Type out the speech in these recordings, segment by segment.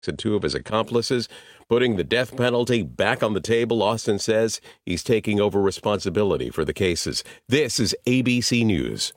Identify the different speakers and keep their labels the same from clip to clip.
Speaker 1: and two of his accomplices, putting the death penalty back on the table. Austin says he's taking over responsibility for the cases. This is ABC News.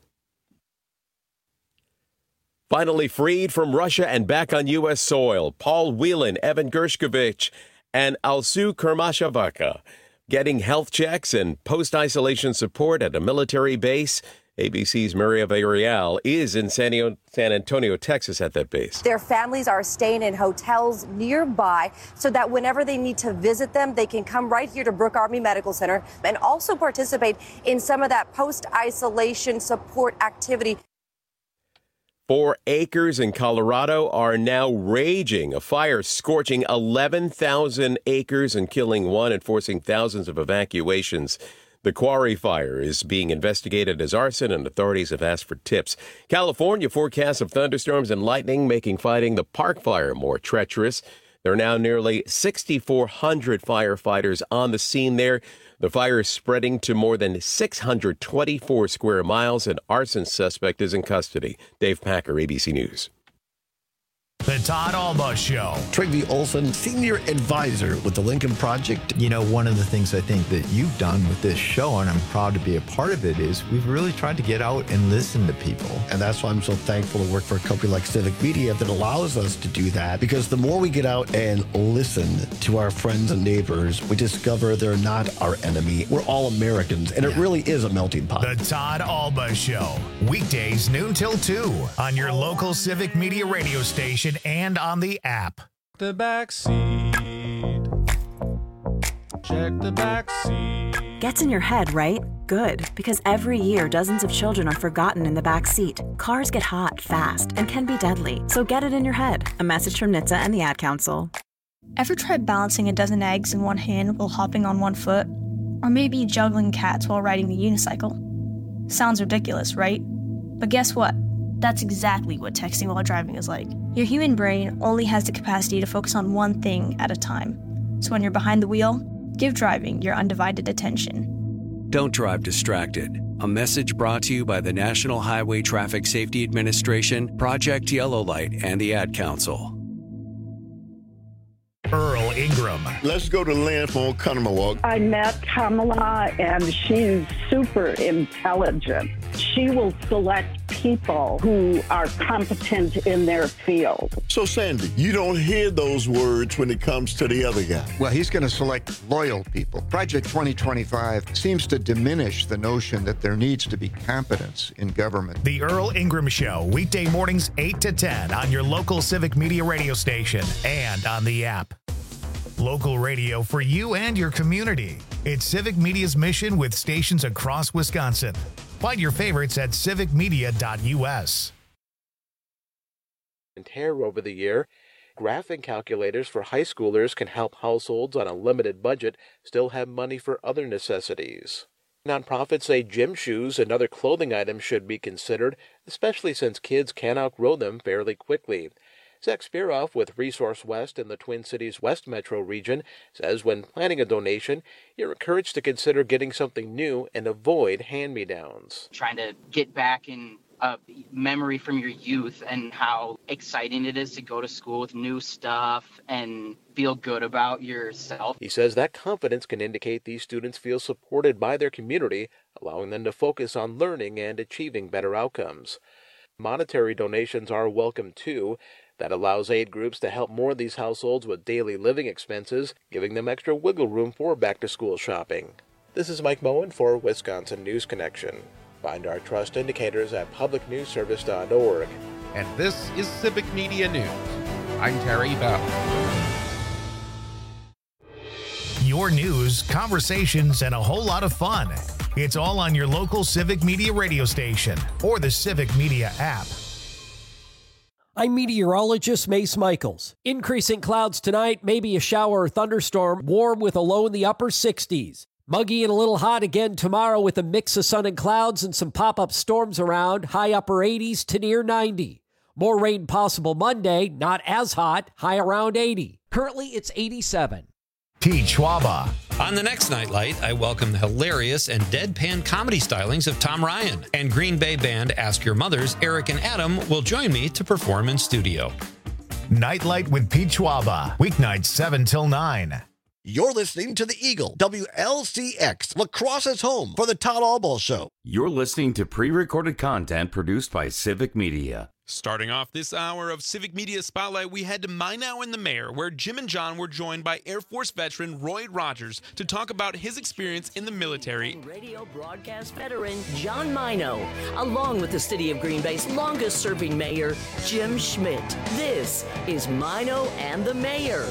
Speaker 1: Finally freed from Russia and back on U.S. soil, Paul Whelan, Evan Gershkovich, and Alsu Kurmashevaka getting health checks and post-isolation support at a military base. ABC's Maria Villarreal is in San Antonio, Texas at that base.
Speaker 2: Their families are staying in hotels nearby so that whenever they need to visit them, they can come right here to Brooke Army Medical Center and also participate in some of that post-isolation support activity.
Speaker 1: 4 acres in Colorado are now raging. A fire scorching 11,000 acres and killing 1 and forcing thousands of evacuations. The quarry fire is being investigated as arson, and authorities have asked for tips. California forecasts of thunderstorms and lightning making fighting the Park Fire more treacherous. There are now nearly 6,400 firefighters on the scene there. The fire is spreading to more than 624 square miles. An arson suspect is in custody. Dave Packer, ABC News.
Speaker 3: The Todd Alba Show.
Speaker 4: Trygve Olson, Senior Advisor with the Lincoln Project.
Speaker 5: You know, one of the things I think that you've done with this show, and I'm proud to be a part of it, is we've really tried to get out and listen to people.
Speaker 4: And that's why I'm so thankful to work for a company like Civic Media that allows us to do that. Because the more we get out and listen to our friends and neighbors, we discover they're not our enemy. We're all Americans, and it really is a melting pot.
Speaker 3: The Todd Alba Show. Weekdays noon till 2 on your local Civic Media radio station and on the app.
Speaker 6: The back seat. Check the back seat.
Speaker 7: Gets in your head, right? Good, because every year dozens of children are forgotten in the back seat. Cars get hot fast and can be deadly, so get it in your head. A message from NHTSA and the Ad Council.
Speaker 8: Ever tried balancing a dozen eggs in one hand while hopping on one foot? Or maybe juggling cats while riding the unicycle? Sounds ridiculous, right? But guess what? That's exactly what texting while driving is like. Your human brain only has the capacity to focus on one thing at a time. So when you're behind the wheel, give driving your undivided attention.
Speaker 9: Don't drive distracted. A message brought to you by the National Highway Traffic Safety Administration, Project Yellow Light, and the Ad Council.
Speaker 3: Earl Ingram.
Speaker 10: Let's go to Lynn for Oconomowoc.
Speaker 11: I met Kamala, and she's super intelligent. She will select people who are competent in their field.
Speaker 10: So, Sandy, you don't hear those words when it comes to the other guy.
Speaker 12: Well, he's going to select loyal people. Project 2025 seems to diminish the notion that there needs to be competence in government.
Speaker 3: The Earl Ingram Show, weekday mornings 8 to 10 on your local Civic Media radio station and on the app. Local radio for you and your community. It's Civic Media's mission with stations across Wisconsin. Find your favorites at civicmedia.us.
Speaker 13: And hair over the year, graphing calculators for high schoolers can help households on a limited budget still have money for other necessities. Nonprofits say gym shoes and other clothing items should be considered, especially since kids can outgrow them fairly quickly. Zach Spiroff with Resource West in the Twin Cities West Metro region says when planning a donation, you're encouraged to consider getting something new and avoid hand-me-downs.
Speaker 14: Trying to get back in a memory from your youth and how exciting it is to go to school with new stuff and feel good about yourself.
Speaker 13: He says that confidence can indicate these students feel supported by their community, allowing them to focus on learning and achieving better outcomes. Monetary donations are welcome too. That allows aid groups to help more of these households with daily living expenses, giving them extra wiggle room for back-to-school shopping. This is Mike Moen for Wisconsin News Connection. Find our trust indicators at publicnewsservice.org.
Speaker 15: And this is Civic Media News. I'm Terry Bell.
Speaker 3: Your news, conversations, and a whole lot of fun. It's all on your local Civic Media radio station or the Civic Media app.
Speaker 16: I'm meteorologist Mace Michaels. Increasing clouds tonight, maybe a shower or thunderstorm, warm with a low in the upper 60s. Muggy and a little hot again tomorrow with a mix of sun and clouds and some pop-up storms around, high upper 80s to near 90. More rain possible Monday, not as hot, high around 80. Currently, it's 87.
Speaker 3: Pete Schwaba.
Speaker 17: On the next Nightlight, I welcome the hilarious and deadpan comedy stylings of Tom Ryan. And Green Bay band Ask Your Mothers, Eric and Adam, will join me to perform in studio.
Speaker 3: Nightlight with Pete Schwaba. Weeknights 7 till 9.
Speaker 4: You're listening to the Eagle, WLCX, La Crosse's home for the Todd Albaugh Show.
Speaker 18: You're listening to pre-recorded content produced by Civic Media.
Speaker 15: Starting off this hour of Civic Media Spotlight, we head to Minot and the Mayor, where Jim and John were joined by Air Force veteran Roy Rogers to talk about his experience in the military.
Speaker 19: Radio broadcast veteran John Minot, along with the City of Green Bay's longest-serving mayor, Jim Schmidt. This is Minot and the Mayor.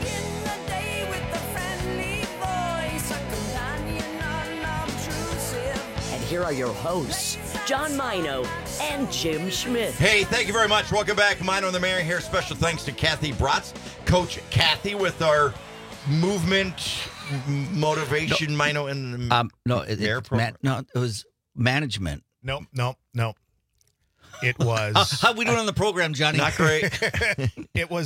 Speaker 19: And here are your hosts, John Minot and Jim Schmidt.
Speaker 20: Hey, thank you very much. Welcome back. Minot and the Mayor here. Special thanks to Kathy Bratz, Coach Kathy, with our movement motivation. Minot and the Mayor program.
Speaker 21: It was management.
Speaker 3: Nope. It was.
Speaker 21: How we doing on the program, Johnny?
Speaker 20: Not great.
Speaker 3: It was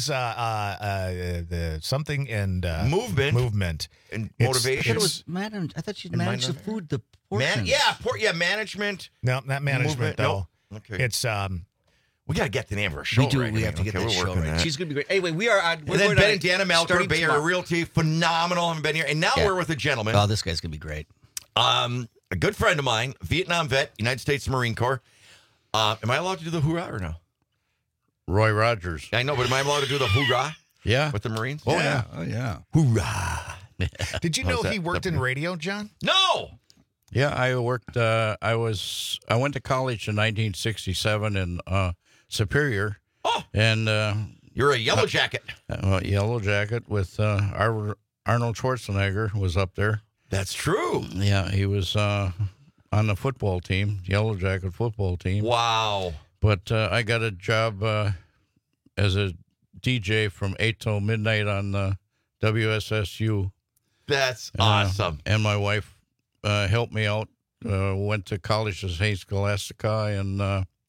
Speaker 3: the something and
Speaker 20: movement and motivation.
Speaker 21: It was I thought you'd manage the food. The portions.
Speaker 20: Management.
Speaker 3: No, not management
Speaker 20: movement,
Speaker 3: though.
Speaker 20: Nope. Okay.
Speaker 3: It's
Speaker 20: we got to get the name of our show.
Speaker 21: We do.
Speaker 20: Right
Speaker 21: We have to get this show right. She's going to be great. Anyway, we are on.
Speaker 20: And then Ben and Dana Malker, Bay Area Realty, phenomenal. Haven't been here, and now we're with a gentleman.
Speaker 21: Oh, this guy's going to be great.
Speaker 20: A good friend of mine, Vietnam vet, United States Marine Corps. Am I allowed to do the hoorah or no?
Speaker 22: Roy Rogers.
Speaker 20: I know, but am I allowed to do the hoorah?
Speaker 22: Yeah.
Speaker 20: With the Marines?
Speaker 22: Oh, yeah. Oh, yeah.
Speaker 20: Hoorah.
Speaker 3: Did you know he worked in radio, John?
Speaker 20: No.
Speaker 22: Yeah, I worked. I went to college in 1967 in Superior.
Speaker 20: Oh.
Speaker 22: And
Speaker 20: you're a yellow jacket.
Speaker 22: Yellow jacket with Arnold Schwarzenegger was up there.
Speaker 20: That's true.
Speaker 22: Yeah, he was on the football team, Yellow Jacket football team.
Speaker 20: Wow.
Speaker 22: But I got a job as a DJ from 8 till midnight on WSSU.
Speaker 20: That's awesome.
Speaker 22: And my wife helped me out. Went to college at St. Scholastica in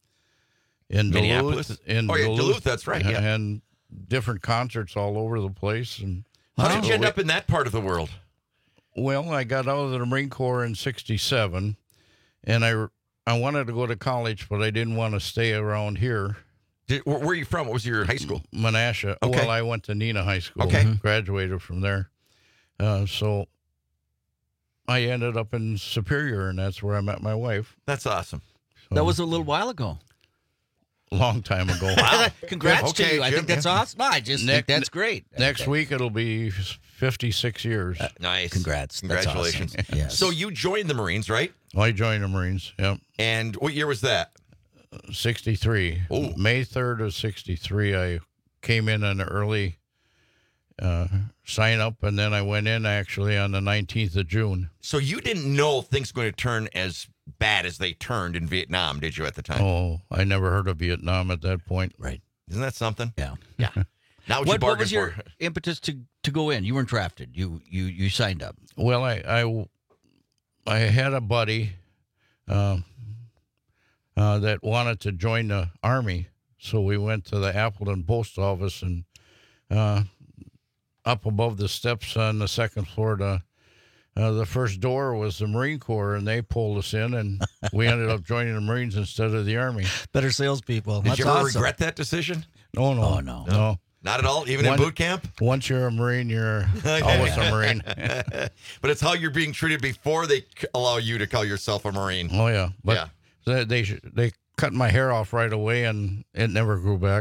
Speaker 20: Minneapolis.
Speaker 22: Duluth.
Speaker 20: That's right. Yeah.
Speaker 22: And different concerts all over the place. And
Speaker 20: how did you end up in that part of the world?
Speaker 22: Well, I got out of the Marine Corps in '67, and I wanted to go to college, but I didn't want to stay around here.
Speaker 20: Where are you from? What was your high school?
Speaker 22: Menasha.
Speaker 20: Okay.
Speaker 22: Well, I went to Neenah High School.
Speaker 20: Okay.
Speaker 22: Graduated from there. So I ended up in Superior, and that's where I met my wife.
Speaker 20: That's awesome.
Speaker 21: So, that was a little while ago.
Speaker 22: Long time ago.
Speaker 21: Wow. Congrats to you. I think that's awesome. No, I just think that's great.
Speaker 22: Next week, it'll be 56 years.
Speaker 20: Nice.
Speaker 21: Congrats.
Speaker 20: Congratulations.
Speaker 21: That's awesome. Yes.
Speaker 20: So you joined the Marines, right?
Speaker 22: I joined the Marines, yep.
Speaker 20: And what year was that?
Speaker 22: 63.
Speaker 20: Oh.
Speaker 22: May 3rd of 63, I came in an early sign up, and then I went in actually on the 19th of June.
Speaker 20: So you didn't know things were going to turn as bad as they turned in Vietnam, did you, at the time?
Speaker 22: Oh, I never heard of Vietnam at that point.
Speaker 21: Right.
Speaker 20: Isn't that something?
Speaker 21: Yeah.
Speaker 20: Yeah. Now what
Speaker 21: was your impetus to go in? You weren't drafted. You signed up.
Speaker 22: Well, I had a buddy that wanted to join the Army, so we went to the Appleton Post Office, and up above the steps on the second floor, the first door was the Marine Corps, and they pulled us in, and we ended up joining the Marines instead of the Army.
Speaker 21: Better salespeople.
Speaker 20: Did you ever regret that decision?
Speaker 22: No.
Speaker 21: Oh, no.
Speaker 20: Not at all? Even in boot camp?
Speaker 22: Once you're a Marine, you're always a Marine.
Speaker 20: But it's how you're being treated before they allow you to call yourself a Marine.
Speaker 22: Oh, yeah. But they cut my hair off right away, and it never grew back.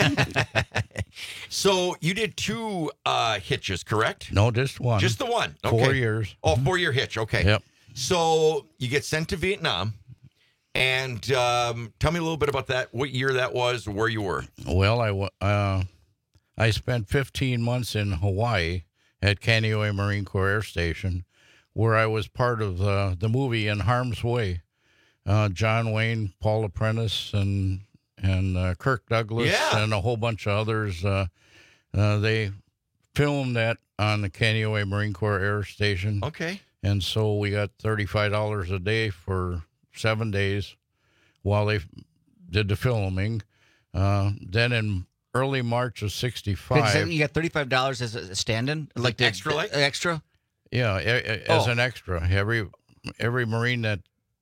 Speaker 20: So you did 2 hitches, correct?
Speaker 22: No, just one.
Speaker 20: Just the one. Okay.
Speaker 22: 4 years.
Speaker 20: Oh, 4-year hitch. Okay.
Speaker 22: Yep.
Speaker 20: So you get sent to Vietnam, and tell me a little bit about that. What year that was, where you were.
Speaker 22: Well, I spent 15 months in Hawaii at Kaneohe Marine Corps Air Station, where I was part of the movie In Harm's Way. John Wayne, Paul Apprentice, and Kirk Douglas, and a whole bunch of others. They filmed that on the Kaneohe Marine Corps Air Station.
Speaker 20: Okay.
Speaker 22: And so we got $35 a day for 7 days while they did the filming. Then in early March of 65.
Speaker 21: You got $35 as a stand-in? Like the
Speaker 20: extra?
Speaker 21: Extra?
Speaker 22: Yeah, as an extra. Every Marine that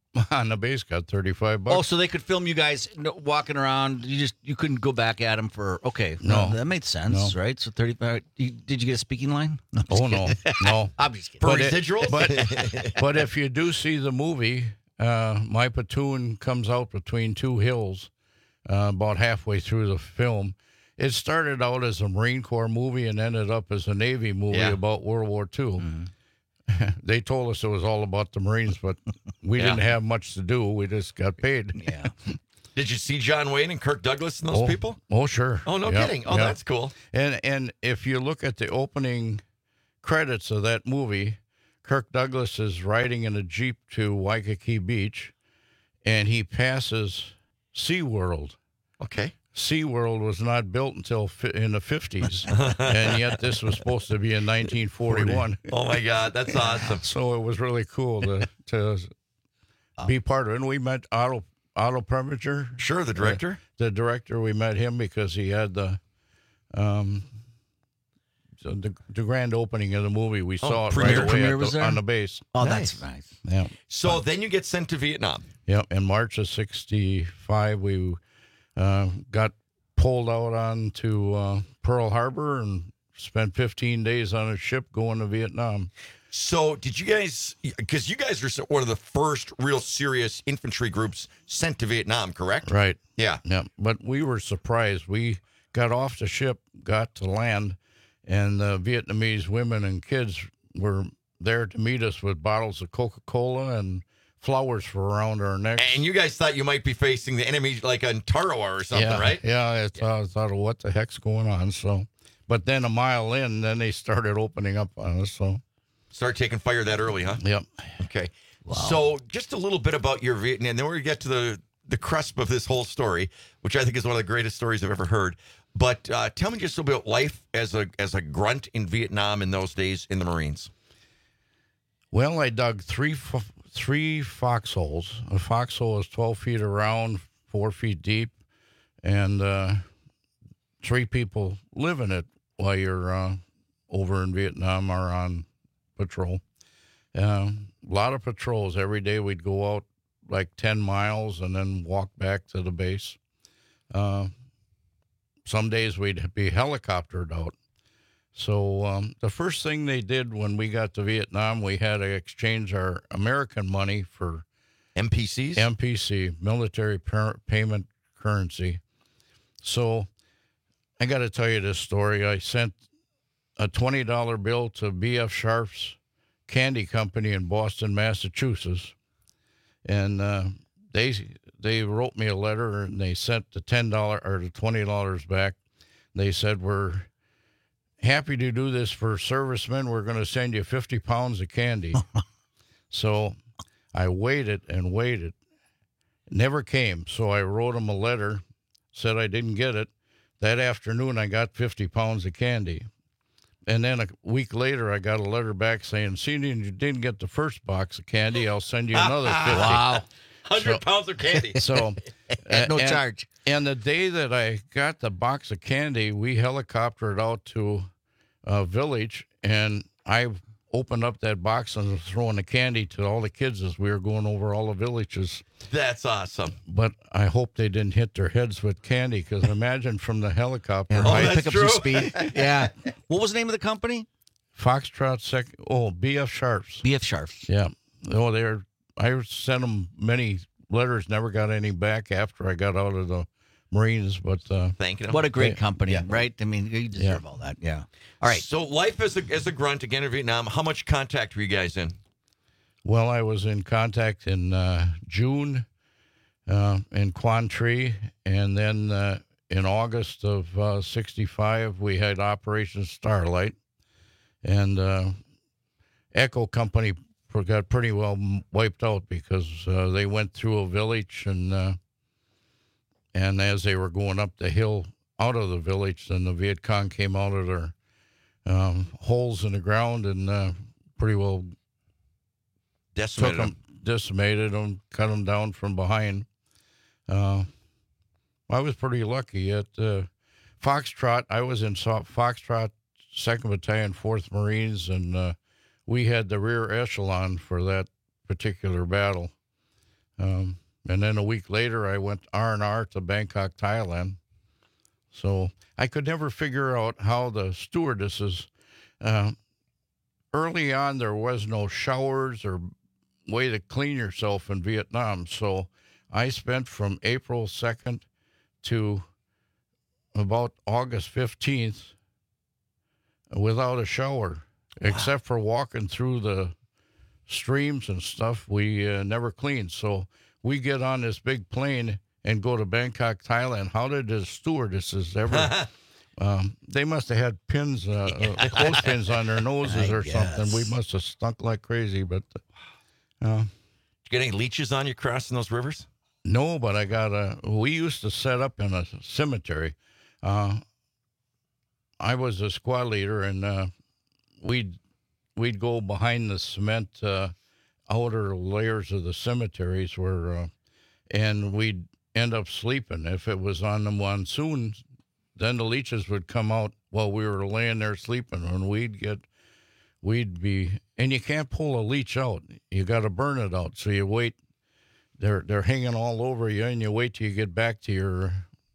Speaker 22: on the base got $35.
Speaker 21: Oh, so they could film you guys walking around. You couldn't go back at them for
Speaker 22: No,
Speaker 21: that made sense, right? So 35. Did you get a speaking line? No,
Speaker 22: no.
Speaker 21: I'm just kidding.
Speaker 20: For residuals?
Speaker 22: But if you do see the movie, my platoon comes out between two hills about halfway through the film. It started out as a Marine Corps movie and ended up as a Navy movie about World War II. Mm-hmm. They told us it was all about the Marines, but we didn't have much to do. We just got paid.
Speaker 20: Yeah. Did you see John Wayne and Kirk Douglas and those people?
Speaker 22: Oh, sure.
Speaker 20: Oh, no kidding. Oh, that's cool.
Speaker 22: And if you look at the opening credits of that movie, Kirk Douglas is riding in a Jeep to Waikiki Beach, and he passes SeaWorld.
Speaker 20: Okay.
Speaker 22: SeaWorld was not built until in the 50s, and yet this was supposed to be in 1941.
Speaker 20: Oh, my God. That's awesome.
Speaker 22: So it was really cool to be part of it. And we met Otto Preminger.
Speaker 20: Sure, the director.
Speaker 22: The director, we met him because he had the grand opening of the movie. We saw it right away on the base.
Speaker 21: Oh, that's nice.
Speaker 22: Yeah.
Speaker 20: So then you get sent to Vietnam.
Speaker 22: Yeah. In March of '65, we got pulled out onto Pearl Harbor and spent 15 days on a ship going to Vietnam.
Speaker 20: So did you guys, because you guys are one of the first real serious infantry groups sent to Vietnam, correct?
Speaker 22: Right.
Speaker 20: Yeah.
Speaker 22: Yeah. But we were surprised. We got off the ship, got to land, and the Vietnamese women and kids were there to meet us with bottles of Coca-Cola and flowers for around our necks.
Speaker 20: And you guys thought you might be facing the enemy like on Tarawa or something, right?
Speaker 22: Yeah, I thought, what the heck's going on? So, but then a mile in, then they started opening up on us. So,
Speaker 20: start taking fire that early, huh?
Speaker 22: Yep.
Speaker 20: Okay. Wow. So, just a little bit about your Vietnam, and then we get to the cusp of this whole story, which I think is one of the greatest stories I've ever heard. But tell me just a little bit about life as a grunt in Vietnam in those days in the Marines.
Speaker 22: Well, I dug three foxholes. A foxhole is 12 feet around, 4 feet deep, and 3 people live in it while you're over in Vietnam or on patrol. A lot of patrols. Every day we'd go out like 10 miles and then walk back to the base. Some days we'd be helicoptered out. So the first thing they did when we got to Vietnam, we had to exchange our American money for
Speaker 20: MPCs?
Speaker 22: MPC, military payment currency. So I got to tell you this story. I sent a $20 bill to B.F. Sharp's Candy Company in Boston, Massachusetts. And they wrote me a letter, and they sent the $10 or the $20 back. They said, we're happy to do this for servicemen. We're going to send you 50 pounds of candy. So I waited and waited. It never came. So I wrote them a letter, said I didn't get it. That afternoon, I got 50 pounds of candy. And then a week later, I got a letter back saying, seeing you didn't get the first box of candy, I'll send you another 50.
Speaker 21: Wow.
Speaker 20: 100 pounds of candy.
Speaker 22: So
Speaker 21: at no charge.
Speaker 22: And the day that I got the box of candy, we helicoptered out to a village, and I opened up that box and was throwing the candy to all the kids as we were going over all the villages.
Speaker 20: That's awesome.
Speaker 22: But I hope they didn't hit their heads with candy, because imagine from the helicopter.
Speaker 21: Yeah, pick up some speed. Yeah. What was the name of the company?
Speaker 22: Foxtrot B.F. Sharps.
Speaker 21: B.F. Sharps.
Speaker 22: Yeah. Oh, I sent them many letters, never got any back after I got out of the Marines, but
Speaker 20: thank you.
Speaker 21: What a great company, right? I mean, you deserve all that. Yeah. All right.
Speaker 20: So life as a grunt again in Vietnam. How much contact were you guys in?
Speaker 22: Well, I was in contact in June in Quan Tri, and then in August of '65 we had Operation Starlight, and Echo Company got pretty well wiped out because they went through a village, and as they were going up the hill out of the village, then the Viet Cong came out of their holes in the ground and pretty well decimated them, cut them down from behind. I was pretty lucky at Foxtrot. I was in Foxtrot 2nd Battalion, 4th Marines, and we had the rear echelon for that particular battle. And then a week later, I went R&R to Bangkok, Thailand. So I could never figure out how the stewardesses, early on, there was no showers or way to clean yourself in Vietnam. So I spent from April 2nd to about August 15th without a shower, except for walking through the streams and stuff. We never cleaned. So we get on this big plane and go to Bangkok, Thailand. How did the stewardesses ever? They must have had pins, clothespins on their noses or something. We must have stunk like crazy. But
Speaker 20: did you get any leeches on you crossing those rivers?
Speaker 22: No, but I got we used to set up in a cemetery. I was a squad leader, and we'd go behind the cement outer layers of the cemeteries and we'd end up sleeping. If it was on the monsoon, then the leeches would come out while we were laying there sleeping, and we'd be, and you can't pull a leech out. You got to burn it out. So you wait. They're hanging all over you, and you wait till you get back to your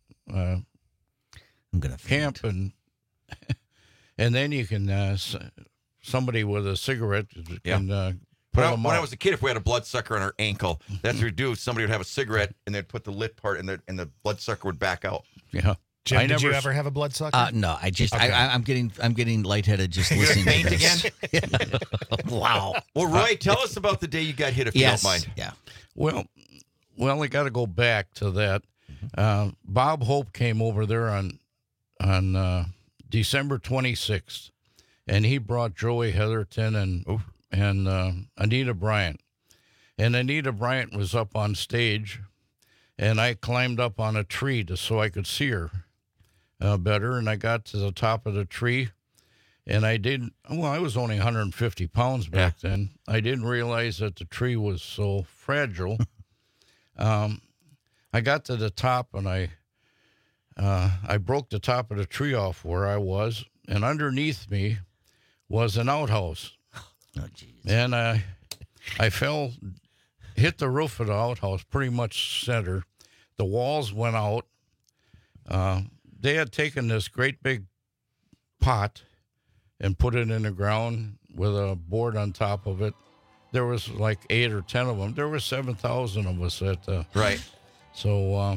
Speaker 22: camp, and then you can somebody with a cigarette can pull them
Speaker 20: when
Speaker 22: out.
Speaker 20: I was a kid, if we had a bloodsucker on our ankle, that's what we'd do. Somebody would have a cigarette, and they'd put the lit part, and the bloodsucker would back out.
Speaker 22: Yeah.
Speaker 3: Jim, did you ever have a bloodsucker?
Speaker 21: No, I just
Speaker 3: Okay.
Speaker 21: I'm getting lightheaded just listening
Speaker 20: faint
Speaker 21: to this.
Speaker 20: again?
Speaker 21: Wow.
Speaker 20: Well, Roy, tell us about the day you got hit, if
Speaker 21: Yes.
Speaker 20: you don't mind.
Speaker 21: Yeah.
Speaker 22: Well, I got to go back to that. Bob Hope came over there on December 26th, and he brought Joey Heatherton and Anita Bryant. And Anita Bryant was up on stage, and I climbed up on a tree so I could see her better. And I got to the top of the tree, and I was only 150 pounds back then. I didn't realize that the tree was so fragile. I got to the top, and I broke the top of the tree off where I was, and underneath me was an outhouse.
Speaker 21: Oh, geez.
Speaker 22: And I fell, hit the roof of the outhouse, pretty much center. The walls went out. They had taken this great big pot and put it in the ground with a board on top of it. There was like 8 or 10 of them. There were 7,000 of us at
Speaker 20: right.
Speaker 22: So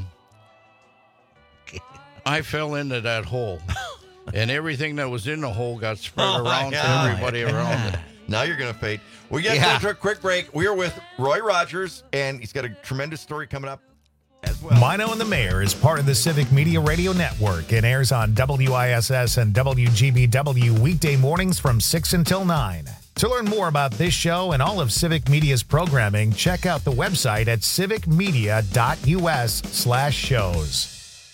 Speaker 22: I fell into that hole, and everything that was in the hole got spread around to everybody around it.
Speaker 20: Now you're going to fade. We got to go to a quick break. We are with Roy Rogers, and he's got a tremendous story coming up as well.
Speaker 3: Mino and the Mayor is part of the Civic Media Radio Network and airs on WISS and WGBW weekday mornings from 6 until 9. To learn more about this show and all of Civic Media's programming, check out the website at civicmedia.us/shows.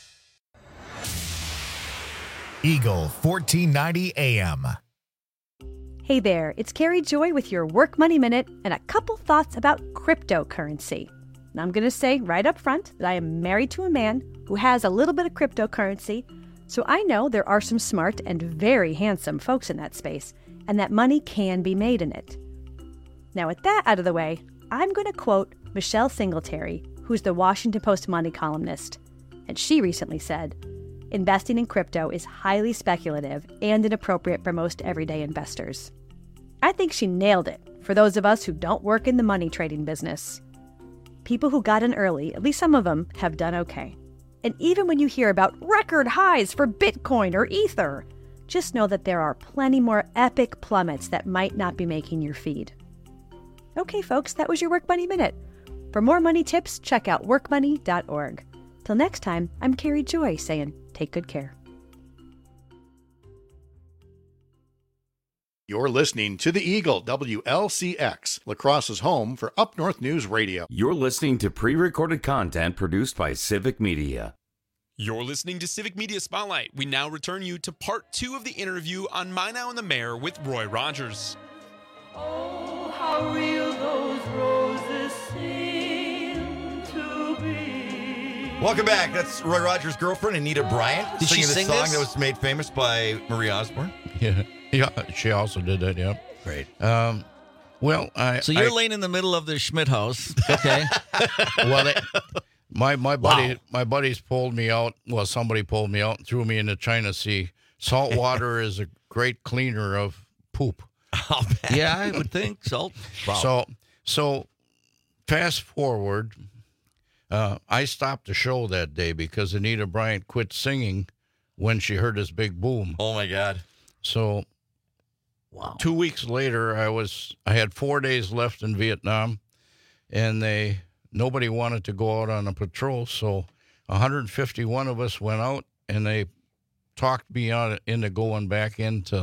Speaker 3: Eagle 1490 AM.
Speaker 1: Hey there, it's Carrie Joy with your Work Money Minute and a couple thoughts about cryptocurrency. Now, I'm going to say right up front that I am married to a man who has a little bit of cryptocurrency, so I know there are some smart and very handsome folks in that space, and that money can be made in it. Now, with that out of the way, I'm going to quote Michelle Singletary, who's the Washington Post money columnist, and she recently said, "Investing in crypto is highly speculative and inappropriate for most everyday investors." I think she nailed it for those of us who don't work in the money trading business. People who got in early, at least some of them, have done okay. And even when you hear about record highs for Bitcoin or Ether, just know that there are plenty more epic plummets that might not be making your feed. Okay, folks, that was your Work Money Minute. For more money tips, check out workmoney.org. Till next time, I'm Carrie Joy saying, take good care.
Speaker 2: You're listening to the Eagle, WLCX, La Crosse's home for Up North News Radio.
Speaker 18: You're listening to pre-recorded content produced by Civic Media.
Speaker 15: You're listening to Civic Media Spotlight. We now return you to part 2 of the interview on Mino and the Mayor with Roy Rogers.
Speaker 6: Oh, how real those roses seem to be.
Speaker 20: Welcome back. That's Roy Rogers' girlfriend, Anita Bryant,
Speaker 21: Did she
Speaker 20: singing
Speaker 21: sing
Speaker 20: this song
Speaker 21: this?
Speaker 20: that was made famous by Marie Osborne.
Speaker 22: Yeah, she also did that, yeah.
Speaker 21: Great.
Speaker 22: Well,
Speaker 21: So you're laying in the middle of the Schmidt house. Okay.
Speaker 22: Well, my buddies pulled me out. Well, somebody pulled me out and threw me in the China Sea. Salt water is a great cleaner of poop.
Speaker 21: Yeah, I would think salt. Wow.
Speaker 22: So fast forward, I stopped the show that day because Anita Bryant quit singing when she heard this big boom.
Speaker 20: Oh my God!
Speaker 22: So, 2 weeks later, I had 4 days left in Vietnam, and nobody wanted to go out on a patrol. So, 151 of us went out, and they talked me into going back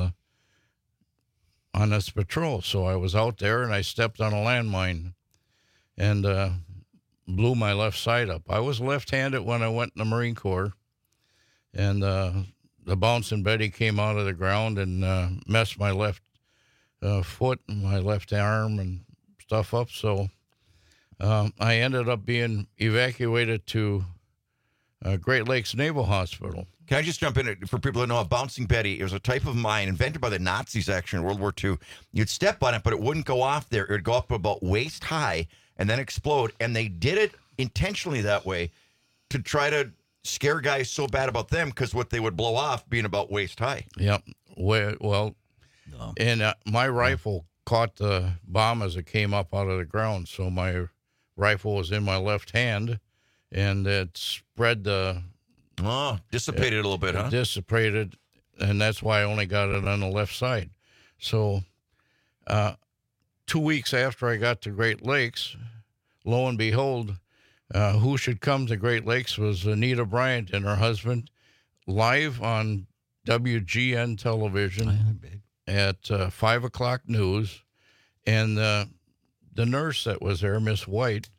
Speaker 22: on this patrol. So I was out there, and I stepped on a landmine, and blew my left side up. I was left-handed when I went in the Marine Corps, and the Bouncing Betty came out of the ground and messed my left foot and my left arm and stuff up. So I ended up being evacuated to Great Lakes Naval Hospital.
Speaker 20: Can I just jump in for people who know a Bouncing Betty? It was a type of mine invented by the Nazis, actually, in World War II. You'd step on it, but it wouldn't go off there. It would go up about waist high and then explode. And they did it intentionally that way to try to scare guys so bad about them because what they would blow off being about waist high.
Speaker 22: Yep. Well, and my rifle caught the bomb as it came up out of the ground. So my rifle was in my left hand, and it spread the...
Speaker 20: dissipated a little bit, huh?
Speaker 22: Dissipated, and that's why I only got it on the left side. So 2 weeks after I got to Great Lakes, lo and behold, who should come to Great Lakes was Anita Bryant and her husband, live on WGN television at 5 o'clock news. And the nurse that was there, Miss White,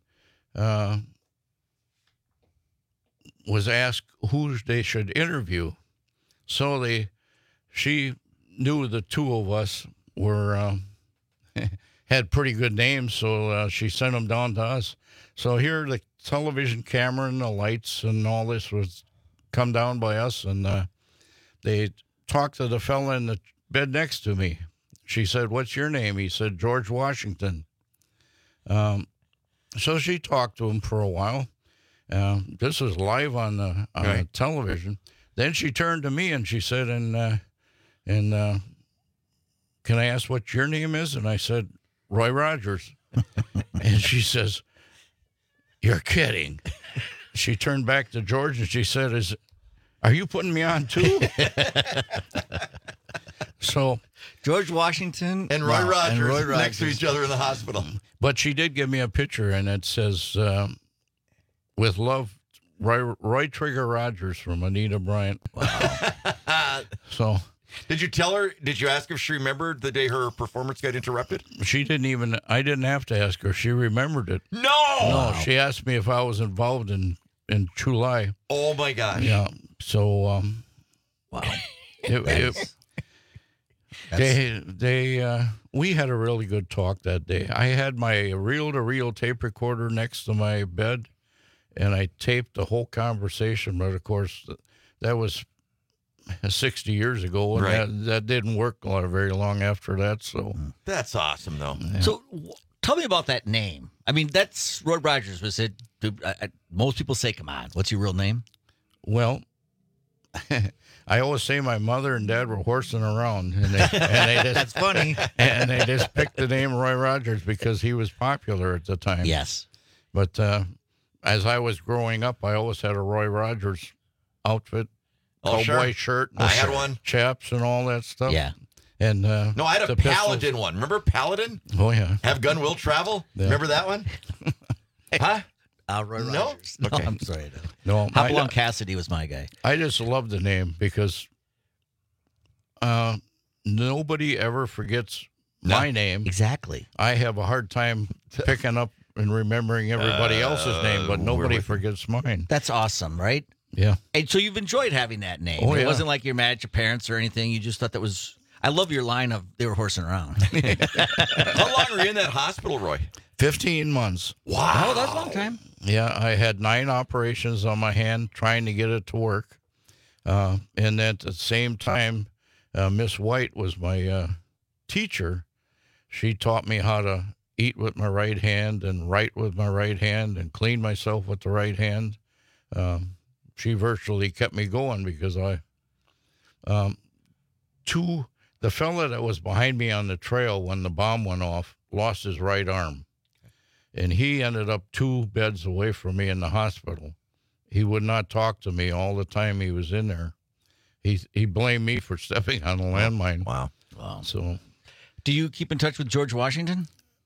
Speaker 22: was asked who they should interview. So she knew the two of us were had pretty good names, so she sent them down to us. So here the television camera and the lights and all this was come down by us, and they talked to the fella in the bed next to me. She said, "What's your name?" He said, "George Washington." So she talked to him for a while. This was live on the television. Then she turned to me and she said, "And can I ask what your name is?" And I said, "Roy Rogers." And she says, "You're kidding." She turned back to George and she said, "Are you putting me on too?" So
Speaker 21: George Washington
Speaker 20: and Roy Rogers next to each other in the hospital.
Speaker 22: But she did give me a picture, and it says, "With love, Roy Trigger Rogers," from Anita Bryant.
Speaker 20: Wow.
Speaker 22: So,
Speaker 20: did you tell her? Did you ask if she remembered the day her performance got interrupted?
Speaker 22: She didn't even. I didn't have to ask her. She remembered it.
Speaker 20: No.
Speaker 22: She asked me if I was involved in Chulai.
Speaker 20: Oh my gosh.
Speaker 22: Yeah. So,
Speaker 21: wow.
Speaker 22: We had a really good talk that day. I had my reel-to-reel tape recorder next to my bed, and I taped the whole conversation. But of course, that was 60 years ago, and that didn't work very long after that. So
Speaker 20: that's awesome, though.
Speaker 22: Yeah.
Speaker 21: So tell me about that name. I mean, that's Roy Rogers. Was it? Most people say, "Come on, what's your real name?"
Speaker 22: Well, I always say my mother and dad were horsing around, and they just,
Speaker 21: that's funny.
Speaker 22: And they just picked the name Roy Rogers because he was popular at the time.
Speaker 21: Yes,
Speaker 22: but as I was growing up, I always had a Roy Rogers outfit, cowboy shirt.
Speaker 20: I had one,
Speaker 22: chaps, and all that stuff.
Speaker 21: Yeah,
Speaker 22: and
Speaker 20: no, I had a Paladin one. Remember Paladin?
Speaker 22: Oh yeah,
Speaker 20: Have Gun Will Travel. Yeah. Remember that one? Huh?
Speaker 21: Roy
Speaker 20: No?
Speaker 21: Rogers.
Speaker 20: Okay.
Speaker 21: I'm sorry.
Speaker 22: No,
Speaker 21: Hopalong Cassidy was my guy.
Speaker 22: I just love the name because nobody ever forgets my name.
Speaker 21: Exactly.
Speaker 22: I have a hard time picking up and remembering everybody else's name, but nobody forgets mine.
Speaker 21: That's awesome, right?
Speaker 22: Yeah.
Speaker 21: And so you've enjoyed having that name.
Speaker 22: Oh,
Speaker 21: It
Speaker 22: yeah.
Speaker 21: wasn't like you're mad at your parents or anything. You just thought that was... I love your line of they were horsing around.
Speaker 20: How long were you in that hospital, Roy?
Speaker 22: 15 months.
Speaker 20: Wow.
Speaker 21: Oh, that's a long time.
Speaker 22: Yeah, I had 9 operations on my hand trying to get it to work. And at the same time, Miss White was my teacher. she taught me how to eat with my right hand and write with my right hand and clean myself with the right hand. She virtually kept me going because the fella that was behind me on the trail when the bomb went off lost his right arm. And he ended up 2 beds away from me in the hospital. He would not talk to me all the time he was in there. He blamed me for stepping on a landmine.
Speaker 21: Wow.
Speaker 22: So,
Speaker 21: do you keep in touch with George Washington?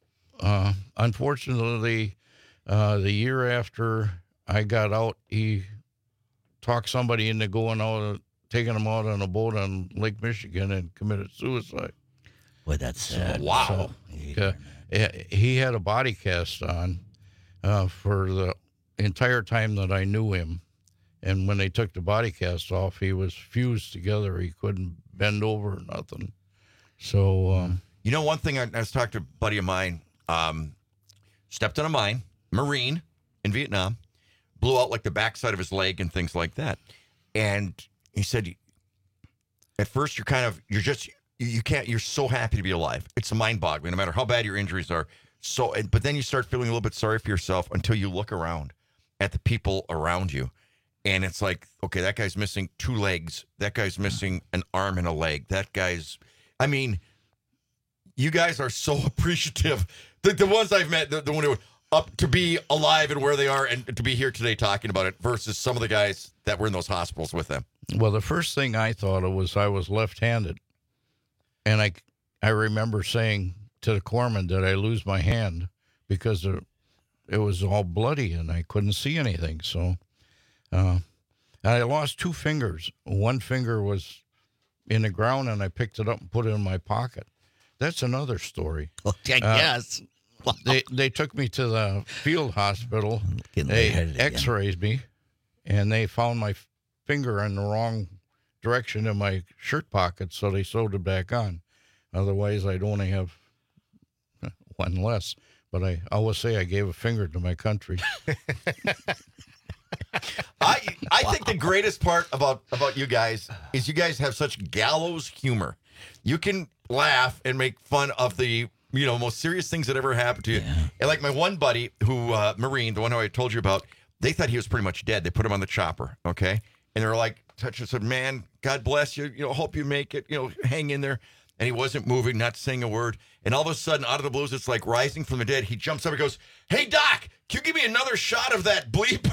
Speaker 22: Unfortunately, the year after I got out, he talked somebody into taking him out on a boat on Lake Michigan and committed suicide.
Speaker 21: Boy, that's sad.
Speaker 20: Wow.
Speaker 22: He had a body cast on for the entire time that I knew him. And when they took the body cast off, he was fused together. He couldn't bend over or nothing. So,
Speaker 20: you know, one thing I was talking to a buddy of mine, stepped on a mine, Marine in Vietnam, blew out like the backside of his leg and things like that. And he said, at first you're so happy to be alive. It's mind-boggling, no matter how bad your injuries are. But then you start feeling a little bit sorry for yourself until you look around at the people around you. And it's like, okay, that guy's missing 2 legs. That guy's missing an arm and a leg. I mean, you guys are so appreciative. The ones I've met, the one who up to be alive and where they are and to be here today talking about it versus some of the guys that were in those hospitals with them.
Speaker 22: Well, the first thing I thought of was I was left-handed. And I remember saying to the corpsman, did I lose my hand? Because it was all bloody and I couldn't see anything. So I lost 2 fingers. One finger was in the ground and I picked it up and put it in my pocket. That's another story.
Speaker 21: Well, I guess.
Speaker 22: Wow. They took me to the field hospital. They x-rayed me, and they found my finger in the wrong direction in my shirt pocket, so they sewed it back on. Otherwise, I'd only have 1 less. But I always say I gave a finger to my country.
Speaker 20: I think the greatest part about you guys is you guys have such gallows humor. You can laugh and make fun of the most serious things that ever happened to you. Yeah. And like my one buddy who, Marine, the one who I told you about, they thought he was pretty much dead. They put him on the chopper, okay? And they were like, said, man, God bless you. Hope you make it, hang in there. And he wasn't moving, not saying a word. And all of a sudden, out of the blues, it's like rising from the dead. He jumps up and goes, hey, Doc, can you give me another shot of that bleep?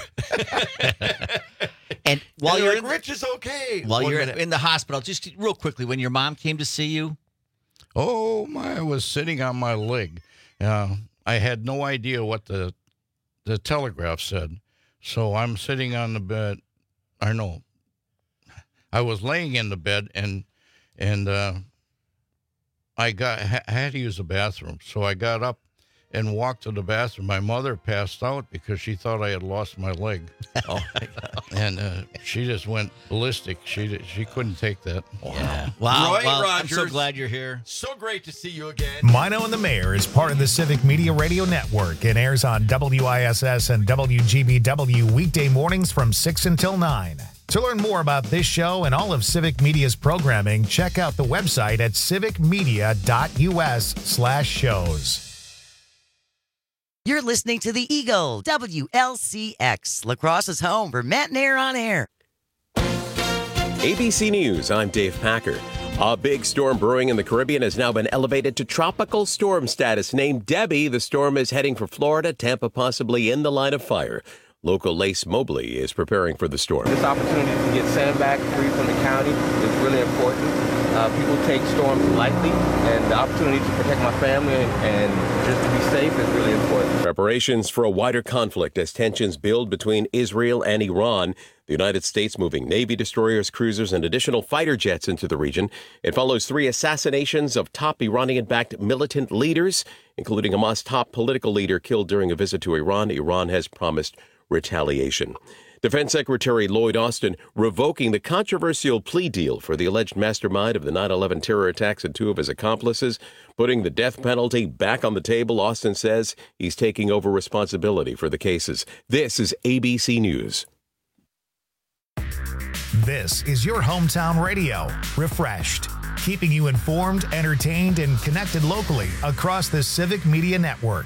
Speaker 21: And while you're
Speaker 20: like, Rich is okay.
Speaker 21: While you're in the hospital, just real quickly, when your mom came to see you?
Speaker 22: Oh, I was sitting on my leg. I had no idea what the telegraph said. So I'm sitting on the bed. I was laying in the bed, and I had to use the bathroom. So I got up and walked to the bathroom. My mother passed out because she thought I had lost my leg.
Speaker 21: Oh, my God.
Speaker 22: And she just went ballistic. She couldn't take that.
Speaker 21: Wow. Yeah. Wow.
Speaker 20: Roy Rogers,
Speaker 21: I'm so glad you're here.
Speaker 20: So great to see you again.
Speaker 3: Mino and the Mayor is part of the Civic Media Radio Network and airs on WISS and WGBW weekday mornings from 6 until 9. To learn more about this show and all of Civic Media's programming, check out the website at civicmedia.us/shows.
Speaker 5: You're listening to The Eagle, WLCX, La Crosse's home for Matt and Air on Air.
Speaker 7: ABC News, I'm Dave Packer. A big storm brewing in the Caribbean has now been elevated to tropical storm status. Named Debbie, the storm is heading for Florida, Tampa possibly in the line of fire. Local Lace Mobley is preparing for the storm.
Speaker 23: This opportunity to get sandbags free from the county is really important. People take storms lightly, and the opportunity to protect my family and just to be safe is really important.
Speaker 7: Preparations for a wider conflict as tensions build between Israel and Iran. The United States moving Navy destroyers, cruisers, and additional fighter jets into the region. It follows 3 assassinations of top Iranian-backed militant leaders, including Hamas top political leader killed during a visit to Iran. Iran has promised retaliation. Defense Secretary Lloyd Austin revoking the controversial plea deal for the alleged mastermind of the 9/11 terror attacks and 2 of his accomplices, putting the death penalty back on the table. Austin says he's taking over responsibility for the cases. This is ABC News.
Speaker 3: This is your hometown radio, refreshed. keeping you informed, entertained, and connected locally across the Civic Media Network.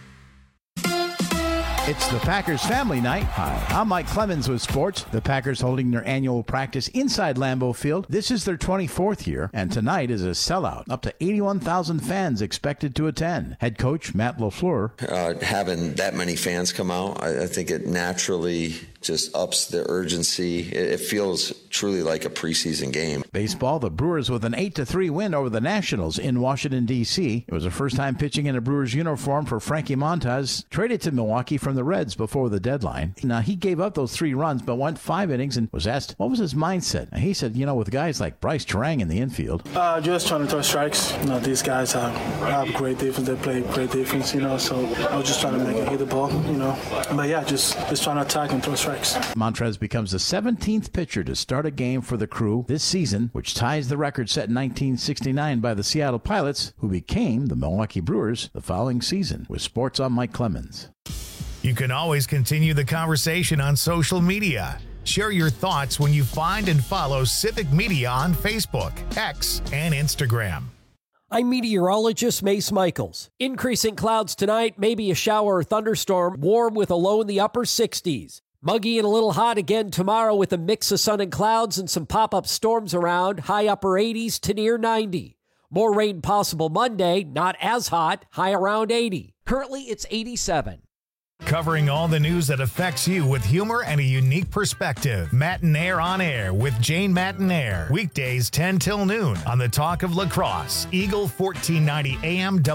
Speaker 8: It's the Packers Family Night. Hi, I'm Mike Clemens with sports. The Packers holding their annual practice inside Lambeau Field. This is their 24th year, and tonight is a sellout. Up to 81,000 fans expected to attend. Head coach Matt LaFleur.
Speaker 9: Having that many fans come out, I think it naturally just ups the urgency. It feels truly like a preseason game.
Speaker 8: Baseball, the Brewers with an 8-3 win over the Nationals in Washington, D.C. It was the first time pitching in a Brewers uniform for Frankie Montas, traded to Milwaukee from the Reds before the deadline. Now, he gave up those 3 runs, but went 5 innings and was asked what was his mindset. And he said, with guys like Bryce Terang in the infield.
Speaker 11: Just trying to throw strikes. These guys have great defense. They play great defense, so I was just trying to make it hit the ball, But yeah, just trying to attack and throw strikes.
Speaker 8: Montrez becomes the 17th pitcher to start a game for the Crew this season, which ties the record set in 1969 by the Seattle Pilots, who became the Milwaukee Brewers the following season. With sports, I'm Mike Clemens.
Speaker 3: You can always continue the conversation on social media. Share your thoughts when you find and follow Civic Media on Facebook, X, and Instagram.
Speaker 16: I'm meteorologist Mace Michaels. Increasing clouds tonight, maybe a shower or thunderstorm, warm with a low in the upper 60s. Muggy and a little hot again tomorrow with a mix of sun and clouds and some pop-up storms around, high upper 80s to near 90. More rain possible Monday, not as hot, high around 80. Currently, it's 87.
Speaker 3: Covering all the news that affects you with humor and a unique perspective. Matinaire on Air with Jane Matinaire. Weekdays 10 till noon on the Talk of Lacrosse, Eagle 1490 AM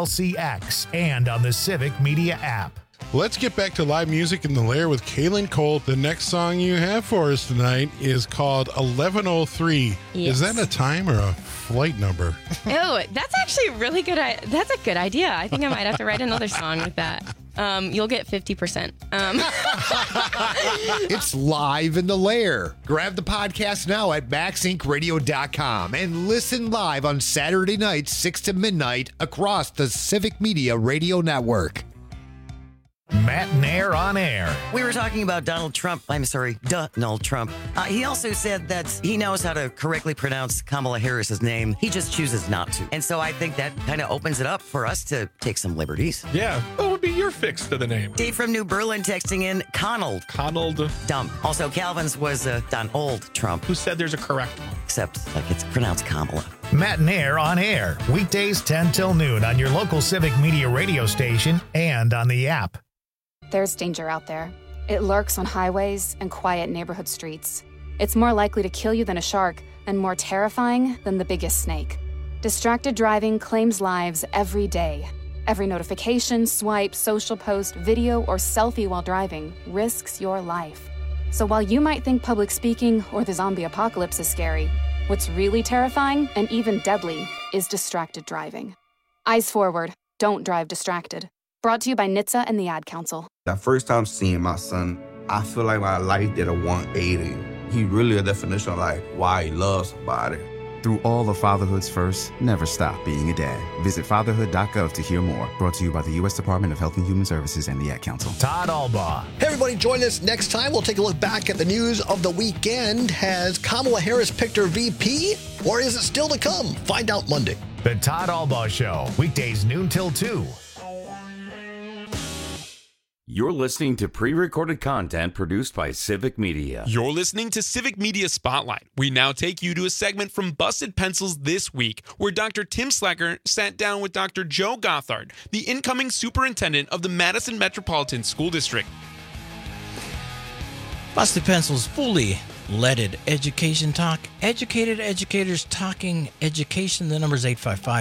Speaker 3: WLCX, and on the Civic Media app.
Speaker 24: Let's get back to live music in the Lair with Kaylin Cole. The next song you have for us tonight is called 1103.
Speaker 25: Yes.
Speaker 24: Is that a time or a flight number?
Speaker 25: Oh, that's actually really good. That's a good idea. I think I might have to write another song with that. You'll get 50%.
Speaker 26: It's live in the Lair. Grab the podcast now at MaxIncRadio.com and listen live on Saturday nights, 6 to midnight across the Civic Media Radio Network.
Speaker 3: Matinaire on Air.
Speaker 5: We were talking about Donald Trump. Donald Trump. He also said that he knows how to correctly pronounce Kamala Harris's name. He just chooses not to. And so I think that kind of opens it up for us to take some liberties.
Speaker 27: Yeah, what would be your fix to the name?
Speaker 5: Dave from New Berlin texting in Conald. Dumb. Also, Calvin's was Donald Trump.
Speaker 27: Who said there's a correct one?
Speaker 5: Except it's pronounced Kamala.
Speaker 3: Matinaire on Air. Weekdays 10 till noon on your local Civic Media radio station and on the app.
Speaker 28: There's danger out there. It lurks on highways and quiet neighborhood streets. It's more likely to kill you than a shark and more terrifying than the biggest snake. Distracted driving claims lives every day. Every notification, swipe, social post, video, or selfie while driving risks your life. So while you might think public speaking or the zombie apocalypse is scary, what's really terrifying and even deadly is distracted driving. Eyes forward. Don't drive distracted. Brought to you by NHTSA and the Ad Council.
Speaker 29: The first time seeing my son, I feel like my life did a 180. He really a definition of why he loves somebody.
Speaker 30: Through all of fatherhood's first, never stop being a dad. Visit fatherhood.gov to hear more. Brought to you by the U.S. Department of Health and Human Services and the Ad Council.
Speaker 3: Todd Albaugh.
Speaker 26: Hey, everybody, join us next time. We'll take a look back at the news of the weekend. Has Kamala Harris picked her VP, or is it still to come? Find out Monday.
Speaker 3: The Todd Albaugh Show. Weekdays noon till 2.
Speaker 18: You're listening to pre-recorded content produced by Civic Media.
Speaker 15: You're listening to Civic Media Spotlight. We now take you to a segment from Busted Pencils This Week, where Dr. Tim Slacker sat down with Dr. Joe Gothard, the incoming superintendent of the Madison Metropolitan School District.
Speaker 31: Busted Pencils fully leaded education talk. Educated educators talking education. The number is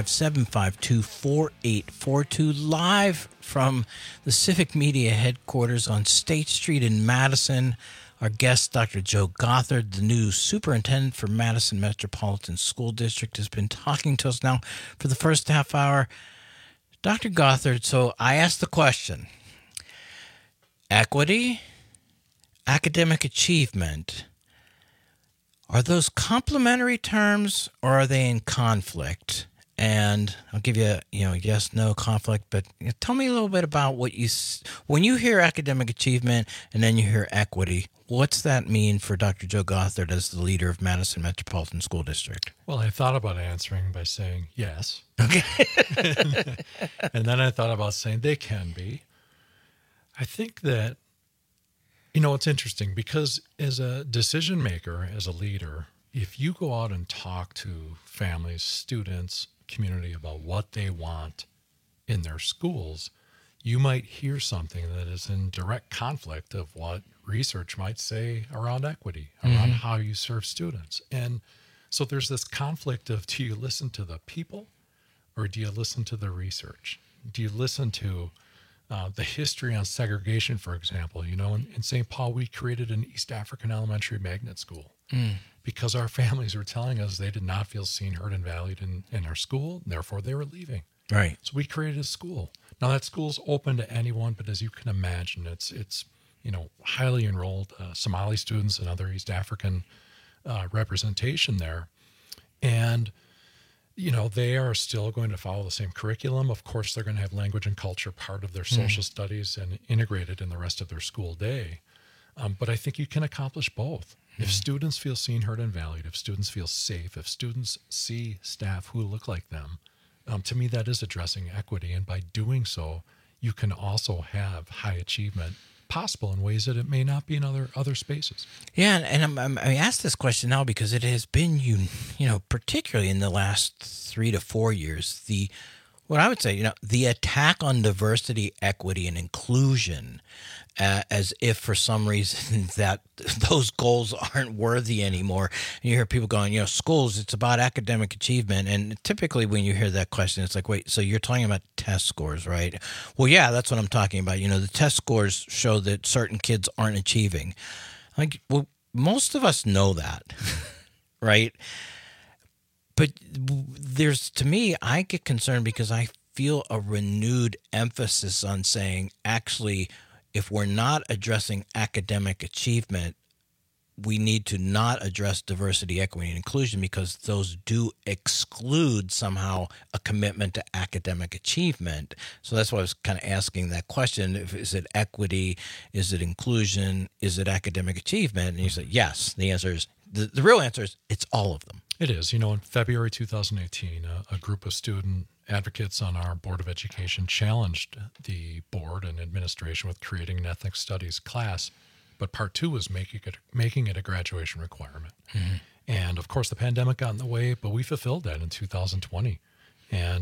Speaker 31: 855-752-4842. Live from the Civic Media headquarters on State Street in Madison. Our guest, Dr. Joe Gothard, the new superintendent for Madison Metropolitan School District, has been talking to us now for the first half hour. Dr. Gothard, so I asked the question, equity, academic achievement, are those complementary terms or are they in conflict? and I'll give you, yes, no conflict, but tell me a little bit about when you hear academic achievement and then you hear equity, what's that mean for Dr. Joe Gothard as the leader of Madison Metropolitan School District?
Speaker 1: Well, I thought about answering by saying yes. Okay. And then I thought about saying they can be. I think that, it's interesting because as a decision maker, as a leader, if you go out and talk to families, students, community about what they want in their schools, you might hear something that is in direct conflict of what research might say around equity, around how you serve students. And so there's this conflict of, do you listen to the people or do you listen to the research? Do you listen to the history on segregation, for example? In St. Paul, we created an East African elementary magnet school because our families were telling us they did not feel seen, heard, and valued in our school, and therefore they were leaving.
Speaker 31: Right.
Speaker 1: So we created a school. Now that school's open to anyone, but as you can imagine, it's highly enrolled Somali students and other East African representation there. And they are still going to follow the same curriculum. Of course, they're going to have language and culture part of their social studies and integrated in the rest of their school day. But I think you can accomplish both. If students feel seen, heard, and valued, if students feel safe, if students see staff who look like them, to me, that is addressing equity. And by doing so, you can also have high achievement possible in ways that it may not be in other spaces.
Speaker 31: Yeah, and I asked this question now because it has been, particularly in the last 3 to 4 years, what I would say, the attack on diversity, equity, and inclusion, as if for some reason that those goals aren't worthy anymore. And you hear people going, schools, it's about academic achievement. And typically when you hear that question, it's like, wait, so you're talking about test scores, right? Well, yeah, that's what I'm talking about. The test scores show that certain kids aren't achieving. Well, most of us know that, right? But to me, I get concerned because I feel a renewed emphasis on saying, actually, if we're not addressing academic achievement, we need to not address diversity, equity, and inclusion because those do exclude somehow a commitment to academic achievement. So that's why I was kind of asking that question. Is it equity? Is it inclusion? Is it academic achievement? And you said, yes. The answer is, the real answer is, it's all of them.
Speaker 1: It is. In February 2018, a group of student advocates on our Board of Education challenged the board and administration with creating an ethnic studies class, but part 2 was making it a graduation requirement. And of course, the pandemic got in the way, but we fulfilled that in 2020 and,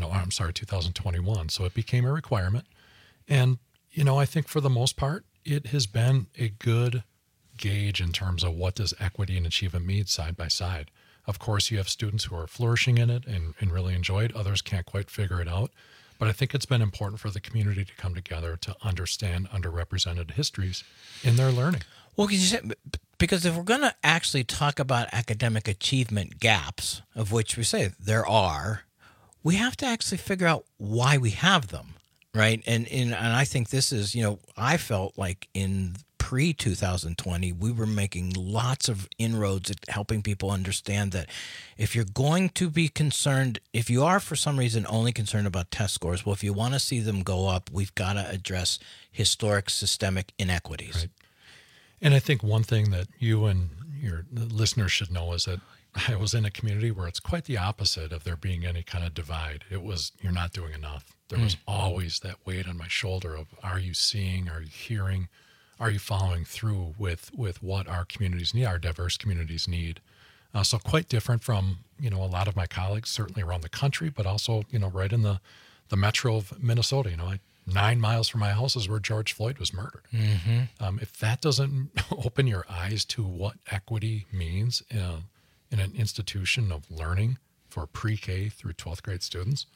Speaker 1: 2021. So it became a requirement. And, I think for the most part, it has been a good gauge in terms of what does equity and achievement mean side by side. Of course, you have students who are flourishing in it and really enjoy it. Others can't quite figure it out. But I think it's been important for the community to come together to understand underrepresented histories in their learning.
Speaker 31: Well, because if we're going to actually talk about academic achievement gaps, of which we say there are, we have to actually figure out why we have them, right? And I think this is, I felt like in pre-2020, we were making lots of inroads at helping people understand that if you're going to be concerned, if you are for some reason only concerned about test scores, well, if you want to see them go up, we've got to address historic systemic inequities.
Speaker 1: Right. And I think one thing that you and your listeners should know is that I was in a community where it's quite the opposite of there being any kind of divide. It was, you're not doing enough. There was always that weight on my shoulder of, are you seeing, are you hearing, are you following through with what our communities need, our diverse communities need? So quite different from, a lot of my colleagues, certainly around the country, but also, right in the metro of Minnesota. 9 miles from my house is where George Floyd was murdered. If that doesn't open your eyes to what equity means in an institution of learning for pre-K through 12th grade students,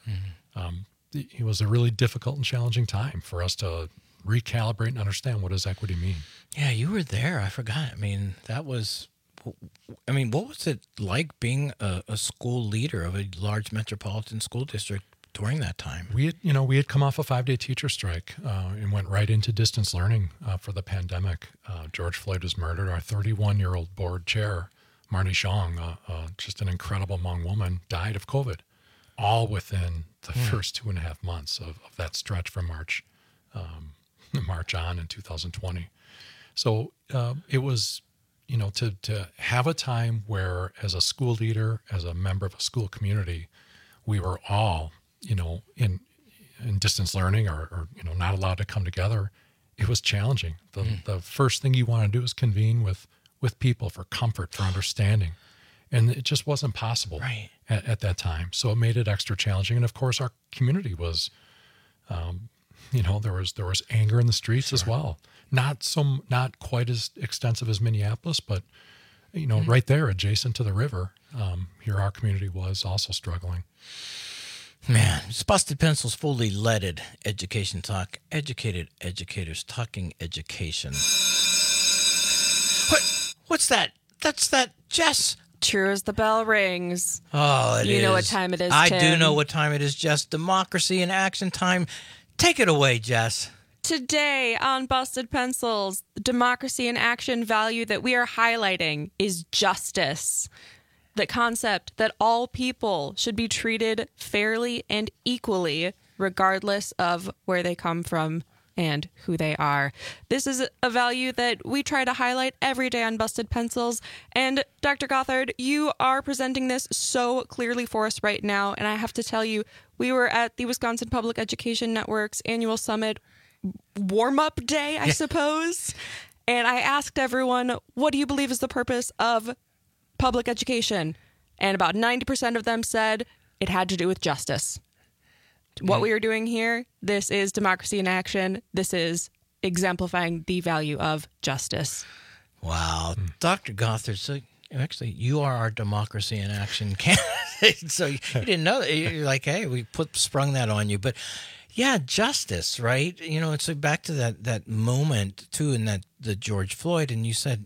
Speaker 1: it was a really difficult and challenging time for us to recalibrate and understand what does equity mean.
Speaker 31: Yeah, you were there. I forgot. What was it like being a school leader of a large metropolitan school district during that time?
Speaker 1: We had come off a 5-day teacher strike and went right into distance learning for the pandemic. George Floyd was murdered. Our 31-year-old board chair, Marty Xiong, just an incredible Hmong woman, died of COVID. all within the first 2.5 months of that stretch from March on in 2020. So it was, to have a time where, as a school leader, as a member of a school community, we were all, in distance learning or not allowed to come together. It was challenging. The first thing you want to do is convene with people for comfort, for understanding. And it just wasn't possible at that time. So it made it extra challenging. And of course, our community was, there was anger in the streets as well. Not quite as extensive as Minneapolis, but right there, adjacent to the river, here our community was also struggling.
Speaker 31: Man, it's Busted Pencils fully leaded education talk. Educated educators talking education. What's that? That's that Jess.
Speaker 2: True as the bell rings.
Speaker 31: Oh, it is.
Speaker 2: You know what time it is,
Speaker 31: I
Speaker 2: Tim.
Speaker 31: do know what time it is, Jess. Democracy in action time. Take it away, Jess.
Speaker 2: Today on Busted Pencils, the democracy in action value that we are highlighting is justice. The concept that all people should be treated fairly and equally, regardless of where they come from and who they are. This is a value that we try to highlight every day on Busted Pencils. And Dr. Gothard, you are presenting this so clearly for us right now. And I have to tell you, we were at the Wisconsin Public Education Network's annual summit warm-up day, I suppose. And I asked everyone, what do you believe is the purpose of public education? And about 90% of them said it had to do with justice. What we are doing here, this is democracy in action. This is exemplifying the value of justice.
Speaker 31: Wow. Dr. Gothard, so actually you are our democracy in action candidate. So you didn't know that. You're like, hey, we sprung that on you. But yeah, justice, right? It's back to that moment too in the George Floyd, and you said,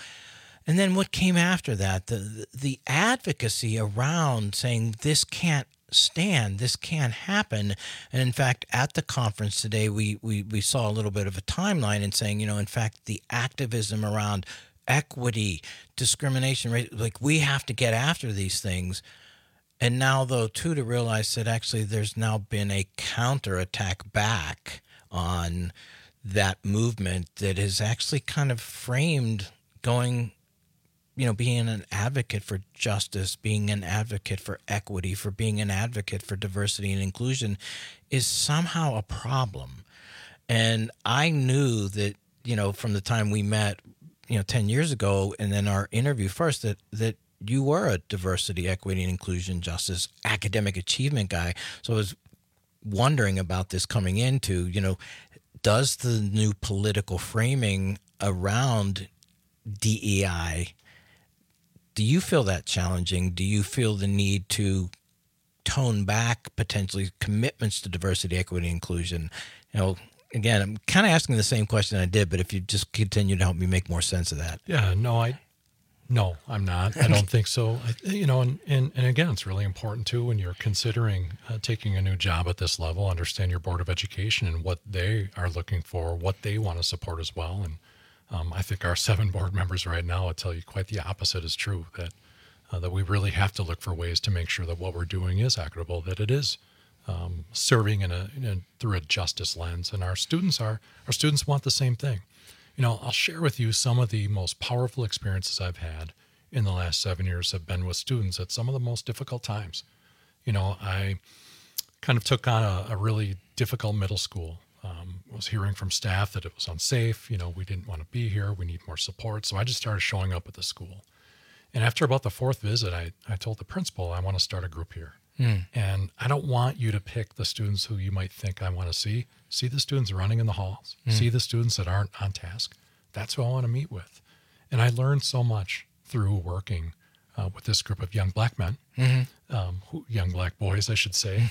Speaker 31: and then what came after that, the advocacy around saying this can't stand, this can't happen. And in fact, at the conference today, we saw a little bit of a timeline and saying, in fact, the activism around equity, discrimination, right? Like, we have to get after these things. And now, though, too, to realize that actually there's now been a counterattack back on that movement that is actually kind of framed going, being an advocate for justice, being an advocate for equity, for being an advocate for diversity and inclusion is somehow a problem. And I knew that, from the time we met, 10 years ago, and then our interview first, that you were a diversity, equity, and inclusion, justice, academic achievement guy. So I was wondering about this coming into, does the new political framing around DEI, do you feel that challenging? Do you feel the need to tone back potentially commitments to diversity, equity, and inclusion? Again, I'm kind of asking the same question I did, but if you just continue to help me make more sense of that.
Speaker 1: Yeah, no, I'm not. I don't think so. And again, it's really important too when you're considering taking a new job at this level, understand your Board of Education and what they are looking for, what they want to support as well. And I think our 7 board members right now will tell you quite the opposite is true, that we really have to look for ways to make sure that what we're doing is equitable, that it is serving through a justice lens. And our students want the same thing. I'll share with you some of the most powerful experiences I've had in the last 7 years have been with students at some of the most difficult times. I kind of took on a really difficult middle school. Was hearing from staff that it was unsafe. We didn't want to be here. We need more support. So I just started showing up at the school. And after about the 4th visit, I told the principal, I want to start a group here. And I don't want you to pick the students who you might think I want to see. See the students running in the halls. See the students that aren't on task. That's who I want to meet with. And I learned so much through working with this group of young black men, young black boys, I should say,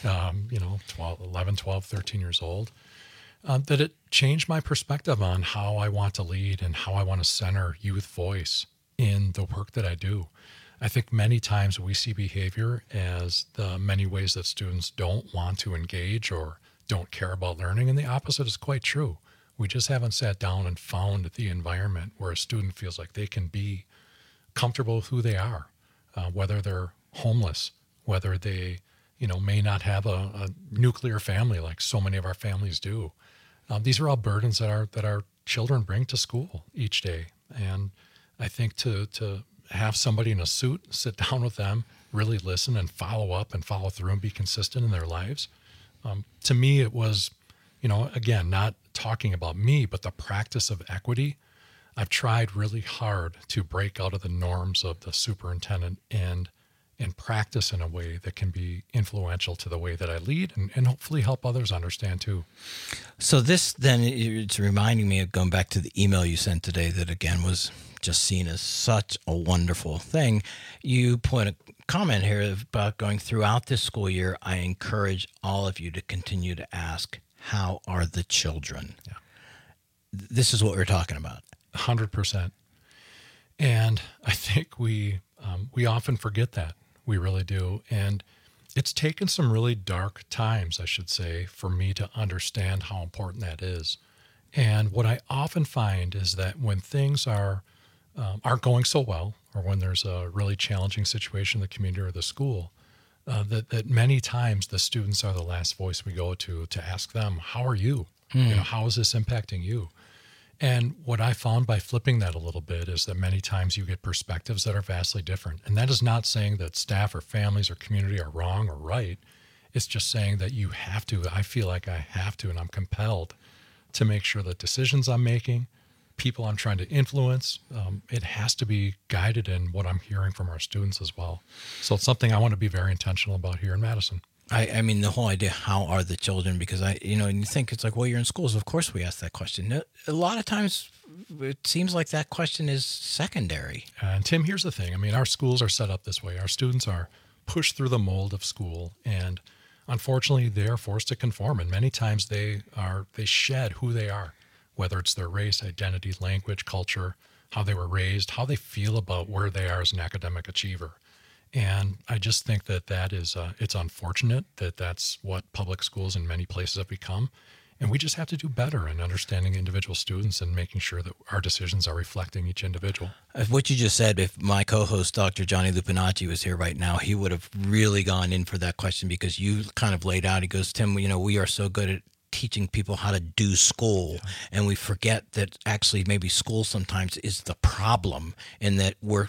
Speaker 1: 11, 12, 13 years old, that it changed my perspective on how I want to lead and how I want to center youth voice in the work that I do. I think many times we see behavior as the many ways that students don't want to engage or don't care about learning, and the opposite is quite true. We just haven't sat down and found the environment where a student feels like they can be comfortable with who they are, whether they're homeless, whether they may not have a nuclear family like so many of our families do. These are all burdens that our children bring to school each day. And I think to have somebody in a suit sit down with them, really listen and follow up and follow through and be consistent in their lives. To me, it was, again, not talking about me, but the practice of equity. I've tried really hard to break out of the norms of the superintendent and practice in a way that can be influential to the way that I lead and hopefully help others understand too.
Speaker 31: So this then, it's reminding me of going back to the email you sent today that again was just seen as such a wonderful thing. You put a comment here about going throughout this school year. I encourage all of you to continue to ask, how are the children?
Speaker 1: Yeah.
Speaker 31: This is what we're talking about.
Speaker 1: 100%. And I think we often forget that. We really do. And it's taken some really dark times, I should say, for me to understand how important that is. And what I often find is that when things aren't going so well, or when there's a really challenging situation in the community or the school, that many times the students are the last voice we go to ask them, how are you? How is this impacting you? And what I found by flipping that a little bit is that many times you get perspectives that are vastly different. And that is not saying that staff or families or community are wrong or right. It's just saying that you have to, I feel like I have to, and I'm compelled to make sure that decisions I'm making, people I'm trying to influence, it has to be guided in what I'm hearing from our students as well. So it's something I want to be very intentional about here in Madison.
Speaker 31: I mean, the whole idea, how are the children? Because and you think it's like, well, you're in schools. Of course we ask that question. A lot of times it seems like that question is secondary.
Speaker 1: And Tim, here's the thing. I mean, our schools are set up this way. Our students are pushed through the mold of school, and unfortunately they are forced to conform. And many times they shed who they are, whether it's their race, identity, language, culture, how they were raised, how they feel about where they are as an academic achiever. And I just think that is, it's unfortunate that that's what public schools in many places have become. And we just have to do better in understanding individual students and making sure that our decisions are reflecting each individual.
Speaker 31: What you just said, if my co-host, Dr. Johnny Lupinacci, was here right now, he would have really gone in for that question, because you kind of laid out, he goes, Tim, we are so good at teaching people how to do school, and we forget that actually maybe school sometimes is the problem, and that we're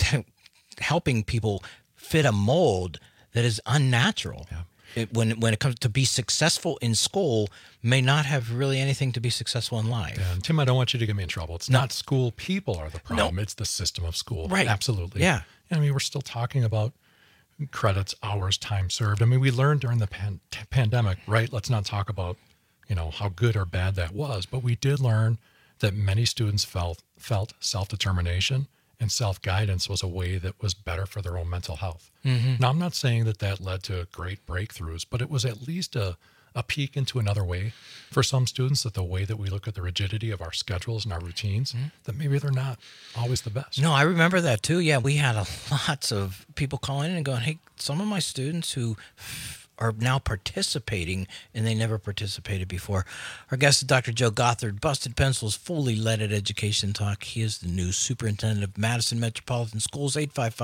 Speaker 31: helping people fit a mold that is unnatural. Yeah. When it comes to be successful in school, may not have really anything to be successful in life.
Speaker 1: Yeah, and Tim, I don't want you to get me in trouble. It's not school people are the problem. It's the system of school.
Speaker 31: Right.
Speaker 1: Absolutely.
Speaker 31: Yeah.
Speaker 1: I mean, we're still talking about credits, hours, time served. I mean, we learned during the pandemic, right? Let's not talk about, how good or bad that was, but we did learn that many students felt self-determination and self-guidance was a way that was better for their own mental health. Mm-hmm. Now, I'm not saying that led to great breakthroughs, but it was at least a peek into another way for some students, that the way that we look at the rigidity of our schedules and our routines, that maybe they're not always the best.
Speaker 31: No, I remember that too. Yeah, we had lots of people calling in and going, hey, some of my students who are now participating and they never participated before. Our guest is Dr. Joe Gothard, Busted Pencils, fully leaded education talk. He is the new superintendent of Madison Metropolitan Schools.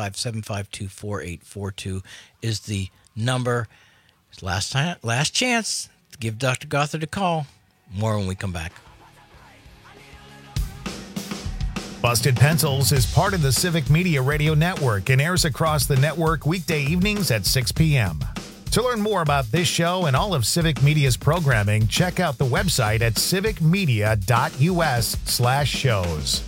Speaker 31: 855-752-4842 is the number. Last chance to give Dr. Gothard a call. More when we come back.
Speaker 3: Busted Pencils is part of the Civic Media Radio Network and airs across the network weekday evenings at 6 p.m. To learn more about this show and all of Civic Media's programming, check out the website at civicmedia.us/shows.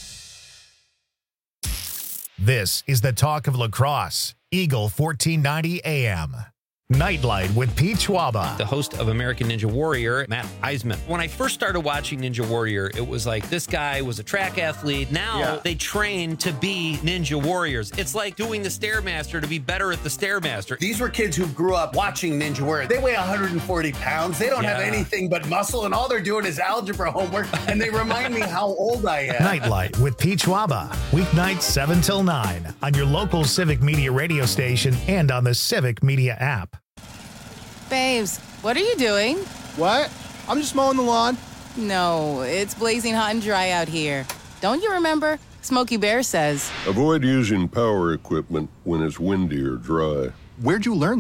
Speaker 3: This is the talk of La Crosse, Eagle 1490 AM. Nightlight with Pete Schwaba.
Speaker 4: The host of American Ninja Warrior, Matt Eisman. When I first started watching Ninja Warrior, it was like this guy was a track athlete. Now they train to be Ninja Warriors. It's like doing the Stairmaster to be better at the Stairmaster.
Speaker 6: These were kids who grew up watching Ninja Warrior. They weigh 140 pounds. They don't have anything but muscle, and all they're doing is algebra homework, and they remind me how old I am.
Speaker 3: Nightlight with Pete Schwaba. Weeknights 7 till 9 on your local Civic Media radio station and on the Civic Media app.
Speaker 10: Babes, what are you doing?
Speaker 12: What? I'm just mowing the lawn.
Speaker 10: No, it's blazing hot and dry out here. Don't you remember? Smokey Bear says.
Speaker 13: Avoid using power equipment when it's windy or dry.
Speaker 12: Where'd you learn this?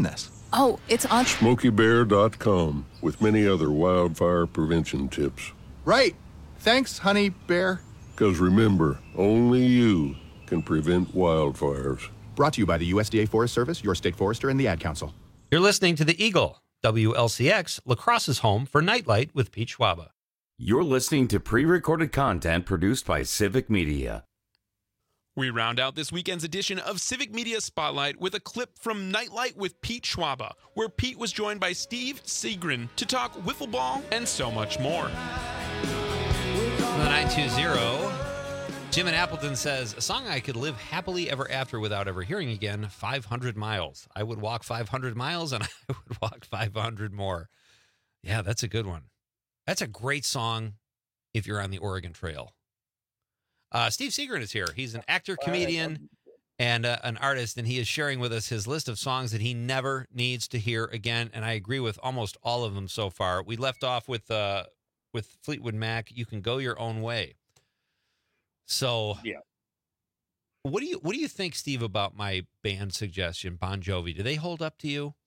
Speaker 10: Oh, it's on.
Speaker 7: SmokeyBear.com with many other wildfire prevention tips.
Speaker 12: Right. Thanks, Honey Bear.
Speaker 7: Because remember, only you can prevent wildfires.
Speaker 12: Brought to you by the USDA Forest Service, your state forester, and the Ad Council.
Speaker 4: You're listening to The Eagle, WLCX, La Crosse's home for Nightlight with Pete Schwaba.
Speaker 18: You're listening to pre-recorded content produced by Civic Media.
Speaker 15: We round out this weekend's edition of Civic Media Spotlight with a clip from Nightlight with Pete Schwaba, where Pete was joined by Steve Seagren to talk wiffle ball and so much more.
Speaker 4: The 920, Jim in Appleton says, a song I could live happily ever after without ever hearing again, 500 miles. I would walk 500 miles and I would walk 500 more. Yeah, that's a good one. That's a great song if you're on the Oregon Trail. Steve Seagren is here. He's an actor, comedian, and an artist, and he is sharing with us his list of songs that he never needs to hear again, and I agree with almost all of them so far. We left off with Fleetwood Mac, You Can Go Your Own Way. So,
Speaker 9: yeah.
Speaker 4: What do you think, Steve, about my band suggestion, Bon Jovi? Do they hold up to you?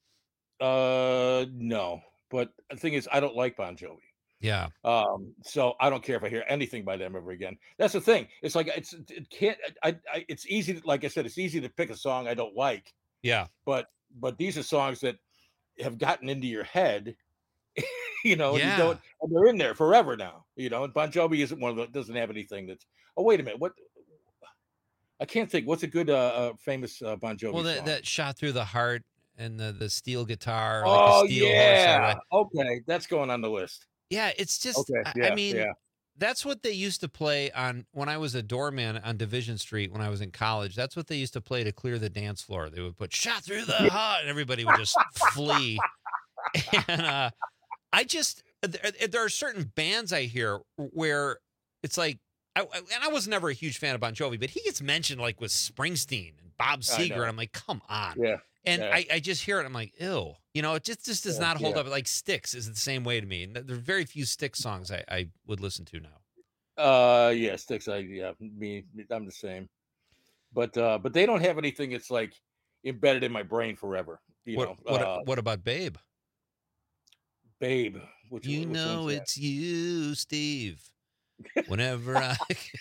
Speaker 9: No. But the thing is, I don't like Bon Jovi.
Speaker 4: Yeah.
Speaker 9: So I don't care if I hear anything by them ever again. That's the thing. It's like it's easy to, like I said, it's easy to pick a song I don't like.
Speaker 4: Yeah.
Speaker 9: But these are songs that have gotten into your head, you know,
Speaker 4: Yeah.
Speaker 9: and you don't, and they're in there forever now, you know. And Bon Jovi isn't one of the, doesn't have anything that's. Oh, wait a minute, what? I can't think. What's a good famous Bon Jovi
Speaker 4: Well,
Speaker 9: song?
Speaker 4: that Shot Through the Heart and the steel guitar.
Speaker 9: Oh,
Speaker 4: like a steel
Speaker 9: yeah.
Speaker 4: horse.
Speaker 9: Okay, that's going on the list.
Speaker 4: Yeah, it's just,
Speaker 9: Okay,
Speaker 4: I
Speaker 9: yeah,
Speaker 4: mean,
Speaker 9: yeah.
Speaker 4: that's what they used to play on when I was a doorman on Division Street when I was in college. That's what they used to play to clear the dance floor. They would put Shot Through the Heart, and everybody would just flee. And there are certain bands I hear where it's like, and I was never a huge fan of Bon Jovi, but he gets mentioned like with Springsteen and Bob
Speaker 9: I
Speaker 4: Seger,
Speaker 9: know.
Speaker 4: and I'm like, come on.
Speaker 9: Yeah.
Speaker 4: And
Speaker 9: yeah.
Speaker 4: I just hear it, I'm like, ew. You know, it just does not hold
Speaker 9: yeah.
Speaker 4: up. Like Styx is the same way to me. And there are very few Styx songs I would listen to now.
Speaker 9: Yeah, Styx. I'm the same. But they don't have anything that's like embedded in my brain forever.
Speaker 4: What about Babe?
Speaker 9: Babe. Which
Speaker 4: You
Speaker 9: one's
Speaker 4: know
Speaker 9: that?
Speaker 4: it's you, Steve. Whenever I've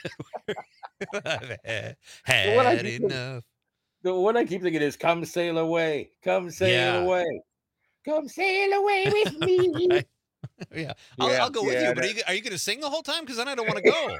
Speaker 9: The one I
Speaker 4: had
Speaker 9: keep-
Speaker 4: enough.
Speaker 9: The one I keep thinking is "Come Sail Away, Come Sail
Speaker 4: Yeah.
Speaker 9: Away, Come Sail Away with me."
Speaker 4: Right. Yeah, I'll go with
Speaker 9: yeah,
Speaker 4: you. But are you going to sing the whole time? Because then I don't want to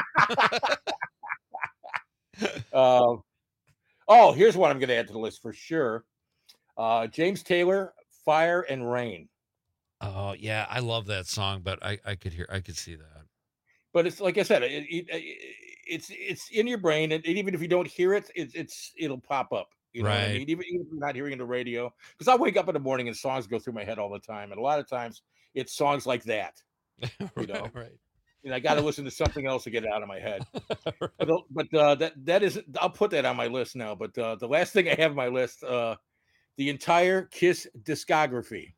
Speaker 4: go.
Speaker 9: Oh, here's what I'm going to add to the list for sure. James Taylor, "Fire and Rain."
Speaker 4: Oh yeah, I love that song, but I could see that.
Speaker 9: But it's like I said, it's in your brain, and even if you don't hear it, it'll pop up. You know what I
Speaker 4: Right.
Speaker 9: mean? Even if you're not hearing the radio, because I wake up in the morning and songs go through my head all the time, and a lot of times it's songs like that. You know,
Speaker 4: Right.
Speaker 9: and I got to listen to something else to get it out of my head. But that is, I'll put that on my list now. But the last thing I have on my list, the entire Kiss discography.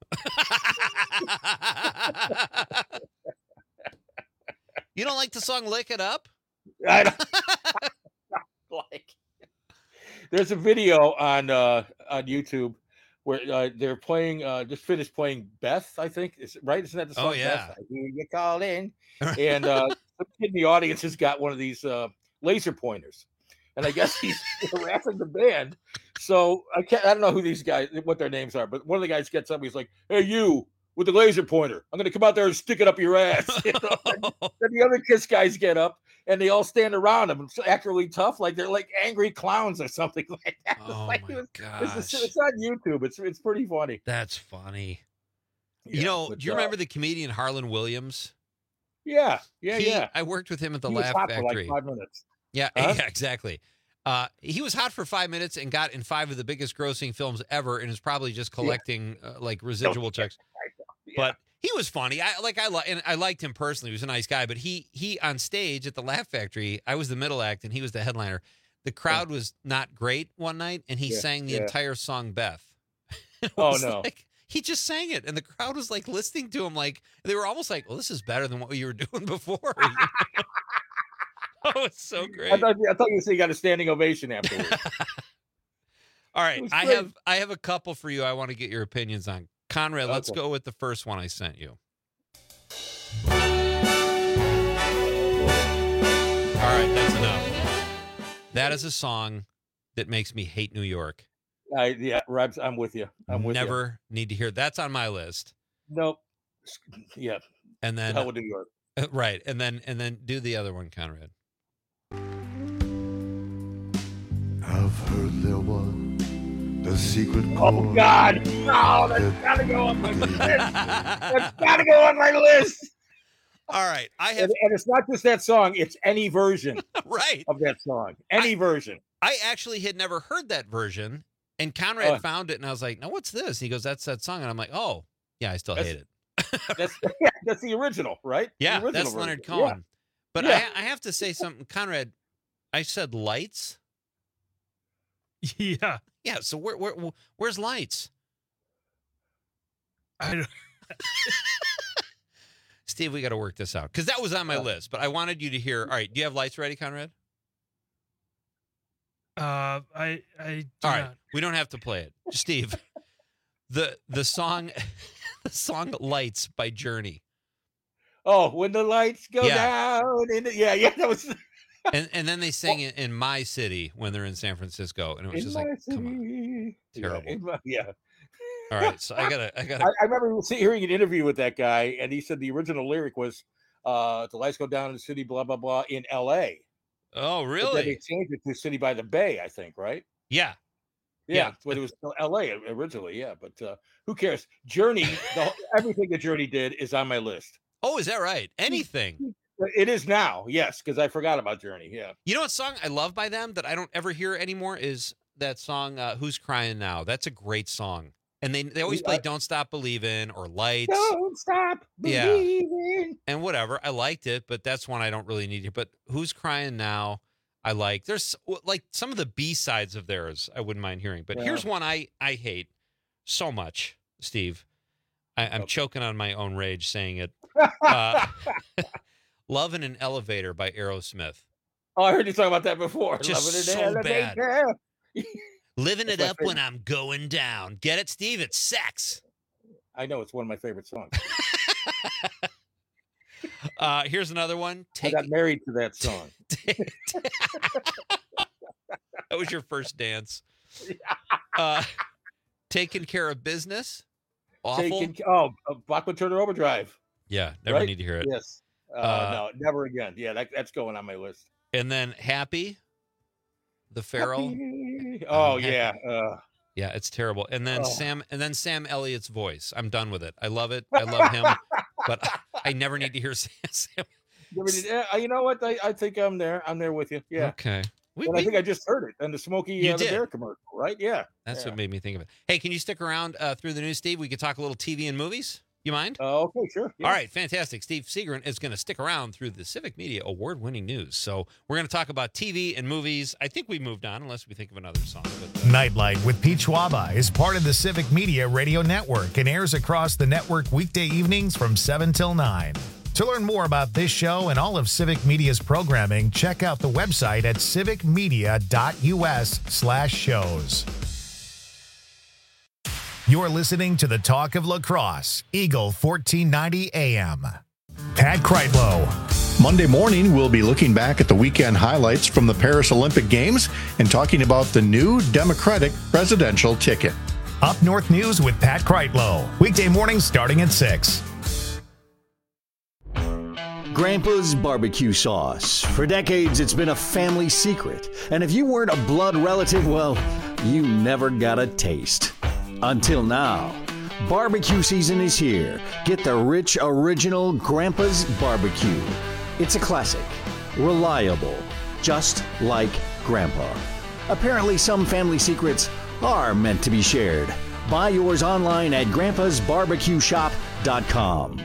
Speaker 4: You don't like the song "Lick It Up"?
Speaker 9: I don't like. There's a video on YouTube where they're playing. Just finished playing Beth. I think is right. Isn't that the song?
Speaker 4: Oh, yeah.
Speaker 9: Beth? I hear you calling. And some kid in the audience has got one of these laser pointers, and I guess he's harassing the band. So I don't know who these guys, what their names are, but one of the guys gets up. He's like, "Hey, you with the laser pointer! I'm going to come out there and stick it up your ass." You know? Then the other Kiss guys get up and they all stand around him and act really tough, like they're like angry clowns or something like that.
Speaker 4: Oh
Speaker 9: Like,
Speaker 4: my gosh.
Speaker 9: it's on YouTube. It's pretty funny.
Speaker 4: That's funny.
Speaker 9: Yeah,
Speaker 4: you know,
Speaker 9: but,
Speaker 4: do you remember the comedian Harlan Williams?
Speaker 9: Yeah.
Speaker 4: I worked with him at the
Speaker 9: He was
Speaker 4: Laugh
Speaker 9: hot for
Speaker 4: Factory.
Speaker 9: like 5 minutes.
Speaker 4: Yeah,
Speaker 9: Huh?
Speaker 4: yeah, exactly. He was hot for 5 minutes and got in 5 of the biggest grossing films ever, and is probably just collecting like residual checks. But he was funny. I liked him personally. He was a nice guy. But he on stage at the Laugh Factory, I was the middle act and he was the headliner. The crowd was not great one night, and he sang the entire song "Beth."
Speaker 9: Oh no!
Speaker 4: Like, he just sang it, and the crowd was like listening to him, like they were almost like, "Well, this is better than what you were doing before." Oh, it's so great.
Speaker 9: I thought you said you got a standing ovation afterwards.
Speaker 4: All right, I have a couple for you I want to get your opinions on. Conrad, let's go with the first one I sent you. All right, that's enough. That is a song that makes me hate New York.
Speaker 9: Yeah, Rabs, I'm with you.
Speaker 4: Never need to hear. That's on my list.
Speaker 9: Nope. Yeah.
Speaker 4: And then
Speaker 9: hell with New York.
Speaker 4: Right, and then do the other one, Conrad.
Speaker 8: I've heard there was a secret chord.
Speaker 9: Oh God! No, that's gotta go on my list. That's gotta go on my list.
Speaker 4: All right,
Speaker 9: and it's not just that song; it's any version,
Speaker 4: right,
Speaker 9: of that song. Any version.
Speaker 4: I actually had never heard that version, and Conrad found it, and I was like, "No, what's this?" He goes, "That's that song," and I'm like, "Oh, yeah, I still hate it."
Speaker 9: That's the original, right?
Speaker 4: Yeah,
Speaker 9: the original
Speaker 4: that's
Speaker 9: version.
Speaker 4: Leonard Cohen.
Speaker 9: Yeah.
Speaker 4: But
Speaker 9: Yeah.
Speaker 4: I have to say something, Conrad. I said Lights.
Speaker 1: Yeah.
Speaker 4: Yeah. So where's Lights?
Speaker 1: I don't.
Speaker 4: Steve, we got to work this out because that was on my list. But I wanted you to hear. All right, do you have Lights ready, Conrad?
Speaker 1: I
Speaker 4: All right, we don't have to play it, Steve. the song, the song "Lights" by Journey.
Speaker 9: Oh, when the lights go down. Yeah, that was.
Speaker 4: And then they sing it in My City when they're in San Francisco, and it was just like, come on, terrible.
Speaker 9: Yeah.
Speaker 4: All right, so I gotta.
Speaker 9: I remember hearing an interview with that guy, and he said the original lyric was, "The lights go down in the city, blah blah blah," in L.A.
Speaker 4: Oh,
Speaker 9: But
Speaker 4: really?
Speaker 9: then they changed it to "City by the Bay," I think, right?
Speaker 4: Yeah.
Speaker 9: Yeah, but it was L.A. originally. Yeah, but who cares? Journey, everything that Journey did is on my list.
Speaker 4: Oh, is that right? Anything.
Speaker 9: It is now, yes, because I forgot about Journey. Yeah.
Speaker 4: You know what song I love by them that I don't ever hear anymore is that song "Who's Crying Now." That's a great song, and they always play "Don't Stop Believin'" or "Lights."
Speaker 9: Don't stop believing.
Speaker 4: And whatever. I liked it, but that's one I don't really need to. But "Who's Crying Now," I like. There's like some of the B-sides of theirs I wouldn't mind hearing, but here's one I hate so much, Steve. I'm choking on my own rage saying it. "Love in an Elevator" by Aerosmith.
Speaker 9: Oh, I heard you talk about that before.
Speaker 4: Just
Speaker 9: Loving
Speaker 4: so
Speaker 9: it,
Speaker 4: bad. Living
Speaker 9: That's
Speaker 4: it
Speaker 9: my
Speaker 4: up when I'm going down. Get it, Steve? It's sex.
Speaker 9: I know, it's one of my favorite songs.
Speaker 4: Here's another one.
Speaker 9: I got married to that song.
Speaker 4: That was your first dance. Taking Care of Business. Awful.
Speaker 9: Bachman Turner Overdrive.
Speaker 4: Yeah, never
Speaker 9: Right?
Speaker 4: need to hear it.
Speaker 9: Yes. No, never again. Yeah, that's going on my list.
Speaker 4: And then Happy, the Farrell.
Speaker 9: Oh
Speaker 4: Happy.
Speaker 9: yeah.
Speaker 4: Yeah, it's terrible. And then
Speaker 9: Oh.
Speaker 4: Sam Elliott's voice. I'm done with it. I love it. I love him, but I never need to hear Sam.
Speaker 9: You know what? I think I'm there. I'm there with you. Yeah.
Speaker 4: Okay.
Speaker 9: And I think I just heard it on the Smokey
Speaker 4: You
Speaker 9: the
Speaker 4: did.
Speaker 9: Bear commercial, right? Yeah.
Speaker 4: That's what made me think of it. Hey, can you stick around through the news, Steve? We could talk a little TV and movies. You mind?
Speaker 9: Okay, sure. Yeah.
Speaker 4: All right, fantastic. Steve Seagren is going to stick around through the Civic Media award-winning news. So we're going to talk about TV and movies. I think we moved on, unless we think of another song. But,
Speaker 3: Nightlight with Pete Schwaba is part of the Civic Media Radio Network and airs across the network weekday evenings from 7 till 9. To learn more about this show and all of Civic Media's programming, check out the website at civicmedia.us/shows. You're listening to the Talk of Lacrosse, Eagle 1490 AM. Pat Kreitlow.
Speaker 11: Monday morning, we'll be looking back at the weekend highlights from the Paris Olympic Games and talking about the new Democratic presidential ticket.
Speaker 3: Up North News with Pat Kreitlow. Weekday mornings starting at 6.
Speaker 13: Grandpa's barbecue sauce. For decades, it's been a family secret. And if you weren't a blood relative, well, you never got a taste. Until now. Barbecue season is here. Get the rich, original Grandpa's barbecue. It's a classic. Reliable. Just like Grandpa. Apparently, some family secrets are meant to be shared. Buy yours online at grandpasbarbecueshop.com.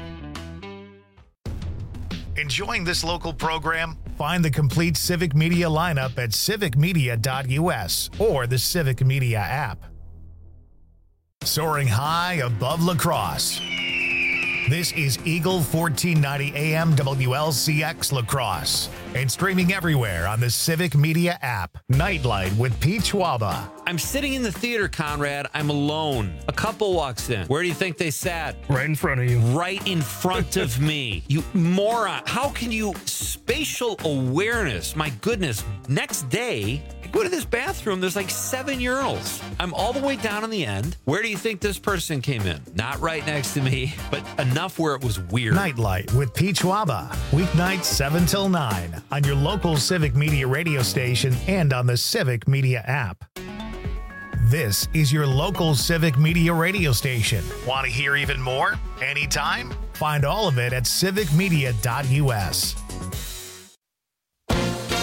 Speaker 3: Enjoying this local program? Find the complete Civic Media lineup at civicmedia.us or the Civic Media app. Soaring high above lacrosse. This is Eagle 1490 AM WLCX La Crosse and streaming everywhere on the Civic Media app. Nightlight with Pete Schwaba.
Speaker 4: I'm sitting in the theater, Conrad. I'm alone. A couple walks in. Where do you think they sat?
Speaker 14: Right in front of you.
Speaker 4: Right in front of me. You moron. How can you... Spatial awareness. My goodness. Next day, I go to this bathroom. There's like 7 urinals. I'm all the way down on the end. Where do you think this person came in? Not right next to me, but enough where it was weird.
Speaker 3: Nightlight with Pete Schwaba. Weeknights 7 till 9 on your local Civic Media radio station and on the Civic Media app. This is your local Civic Media radio station. Want to hear even more? Anytime? Find all of it at civicmedia.us.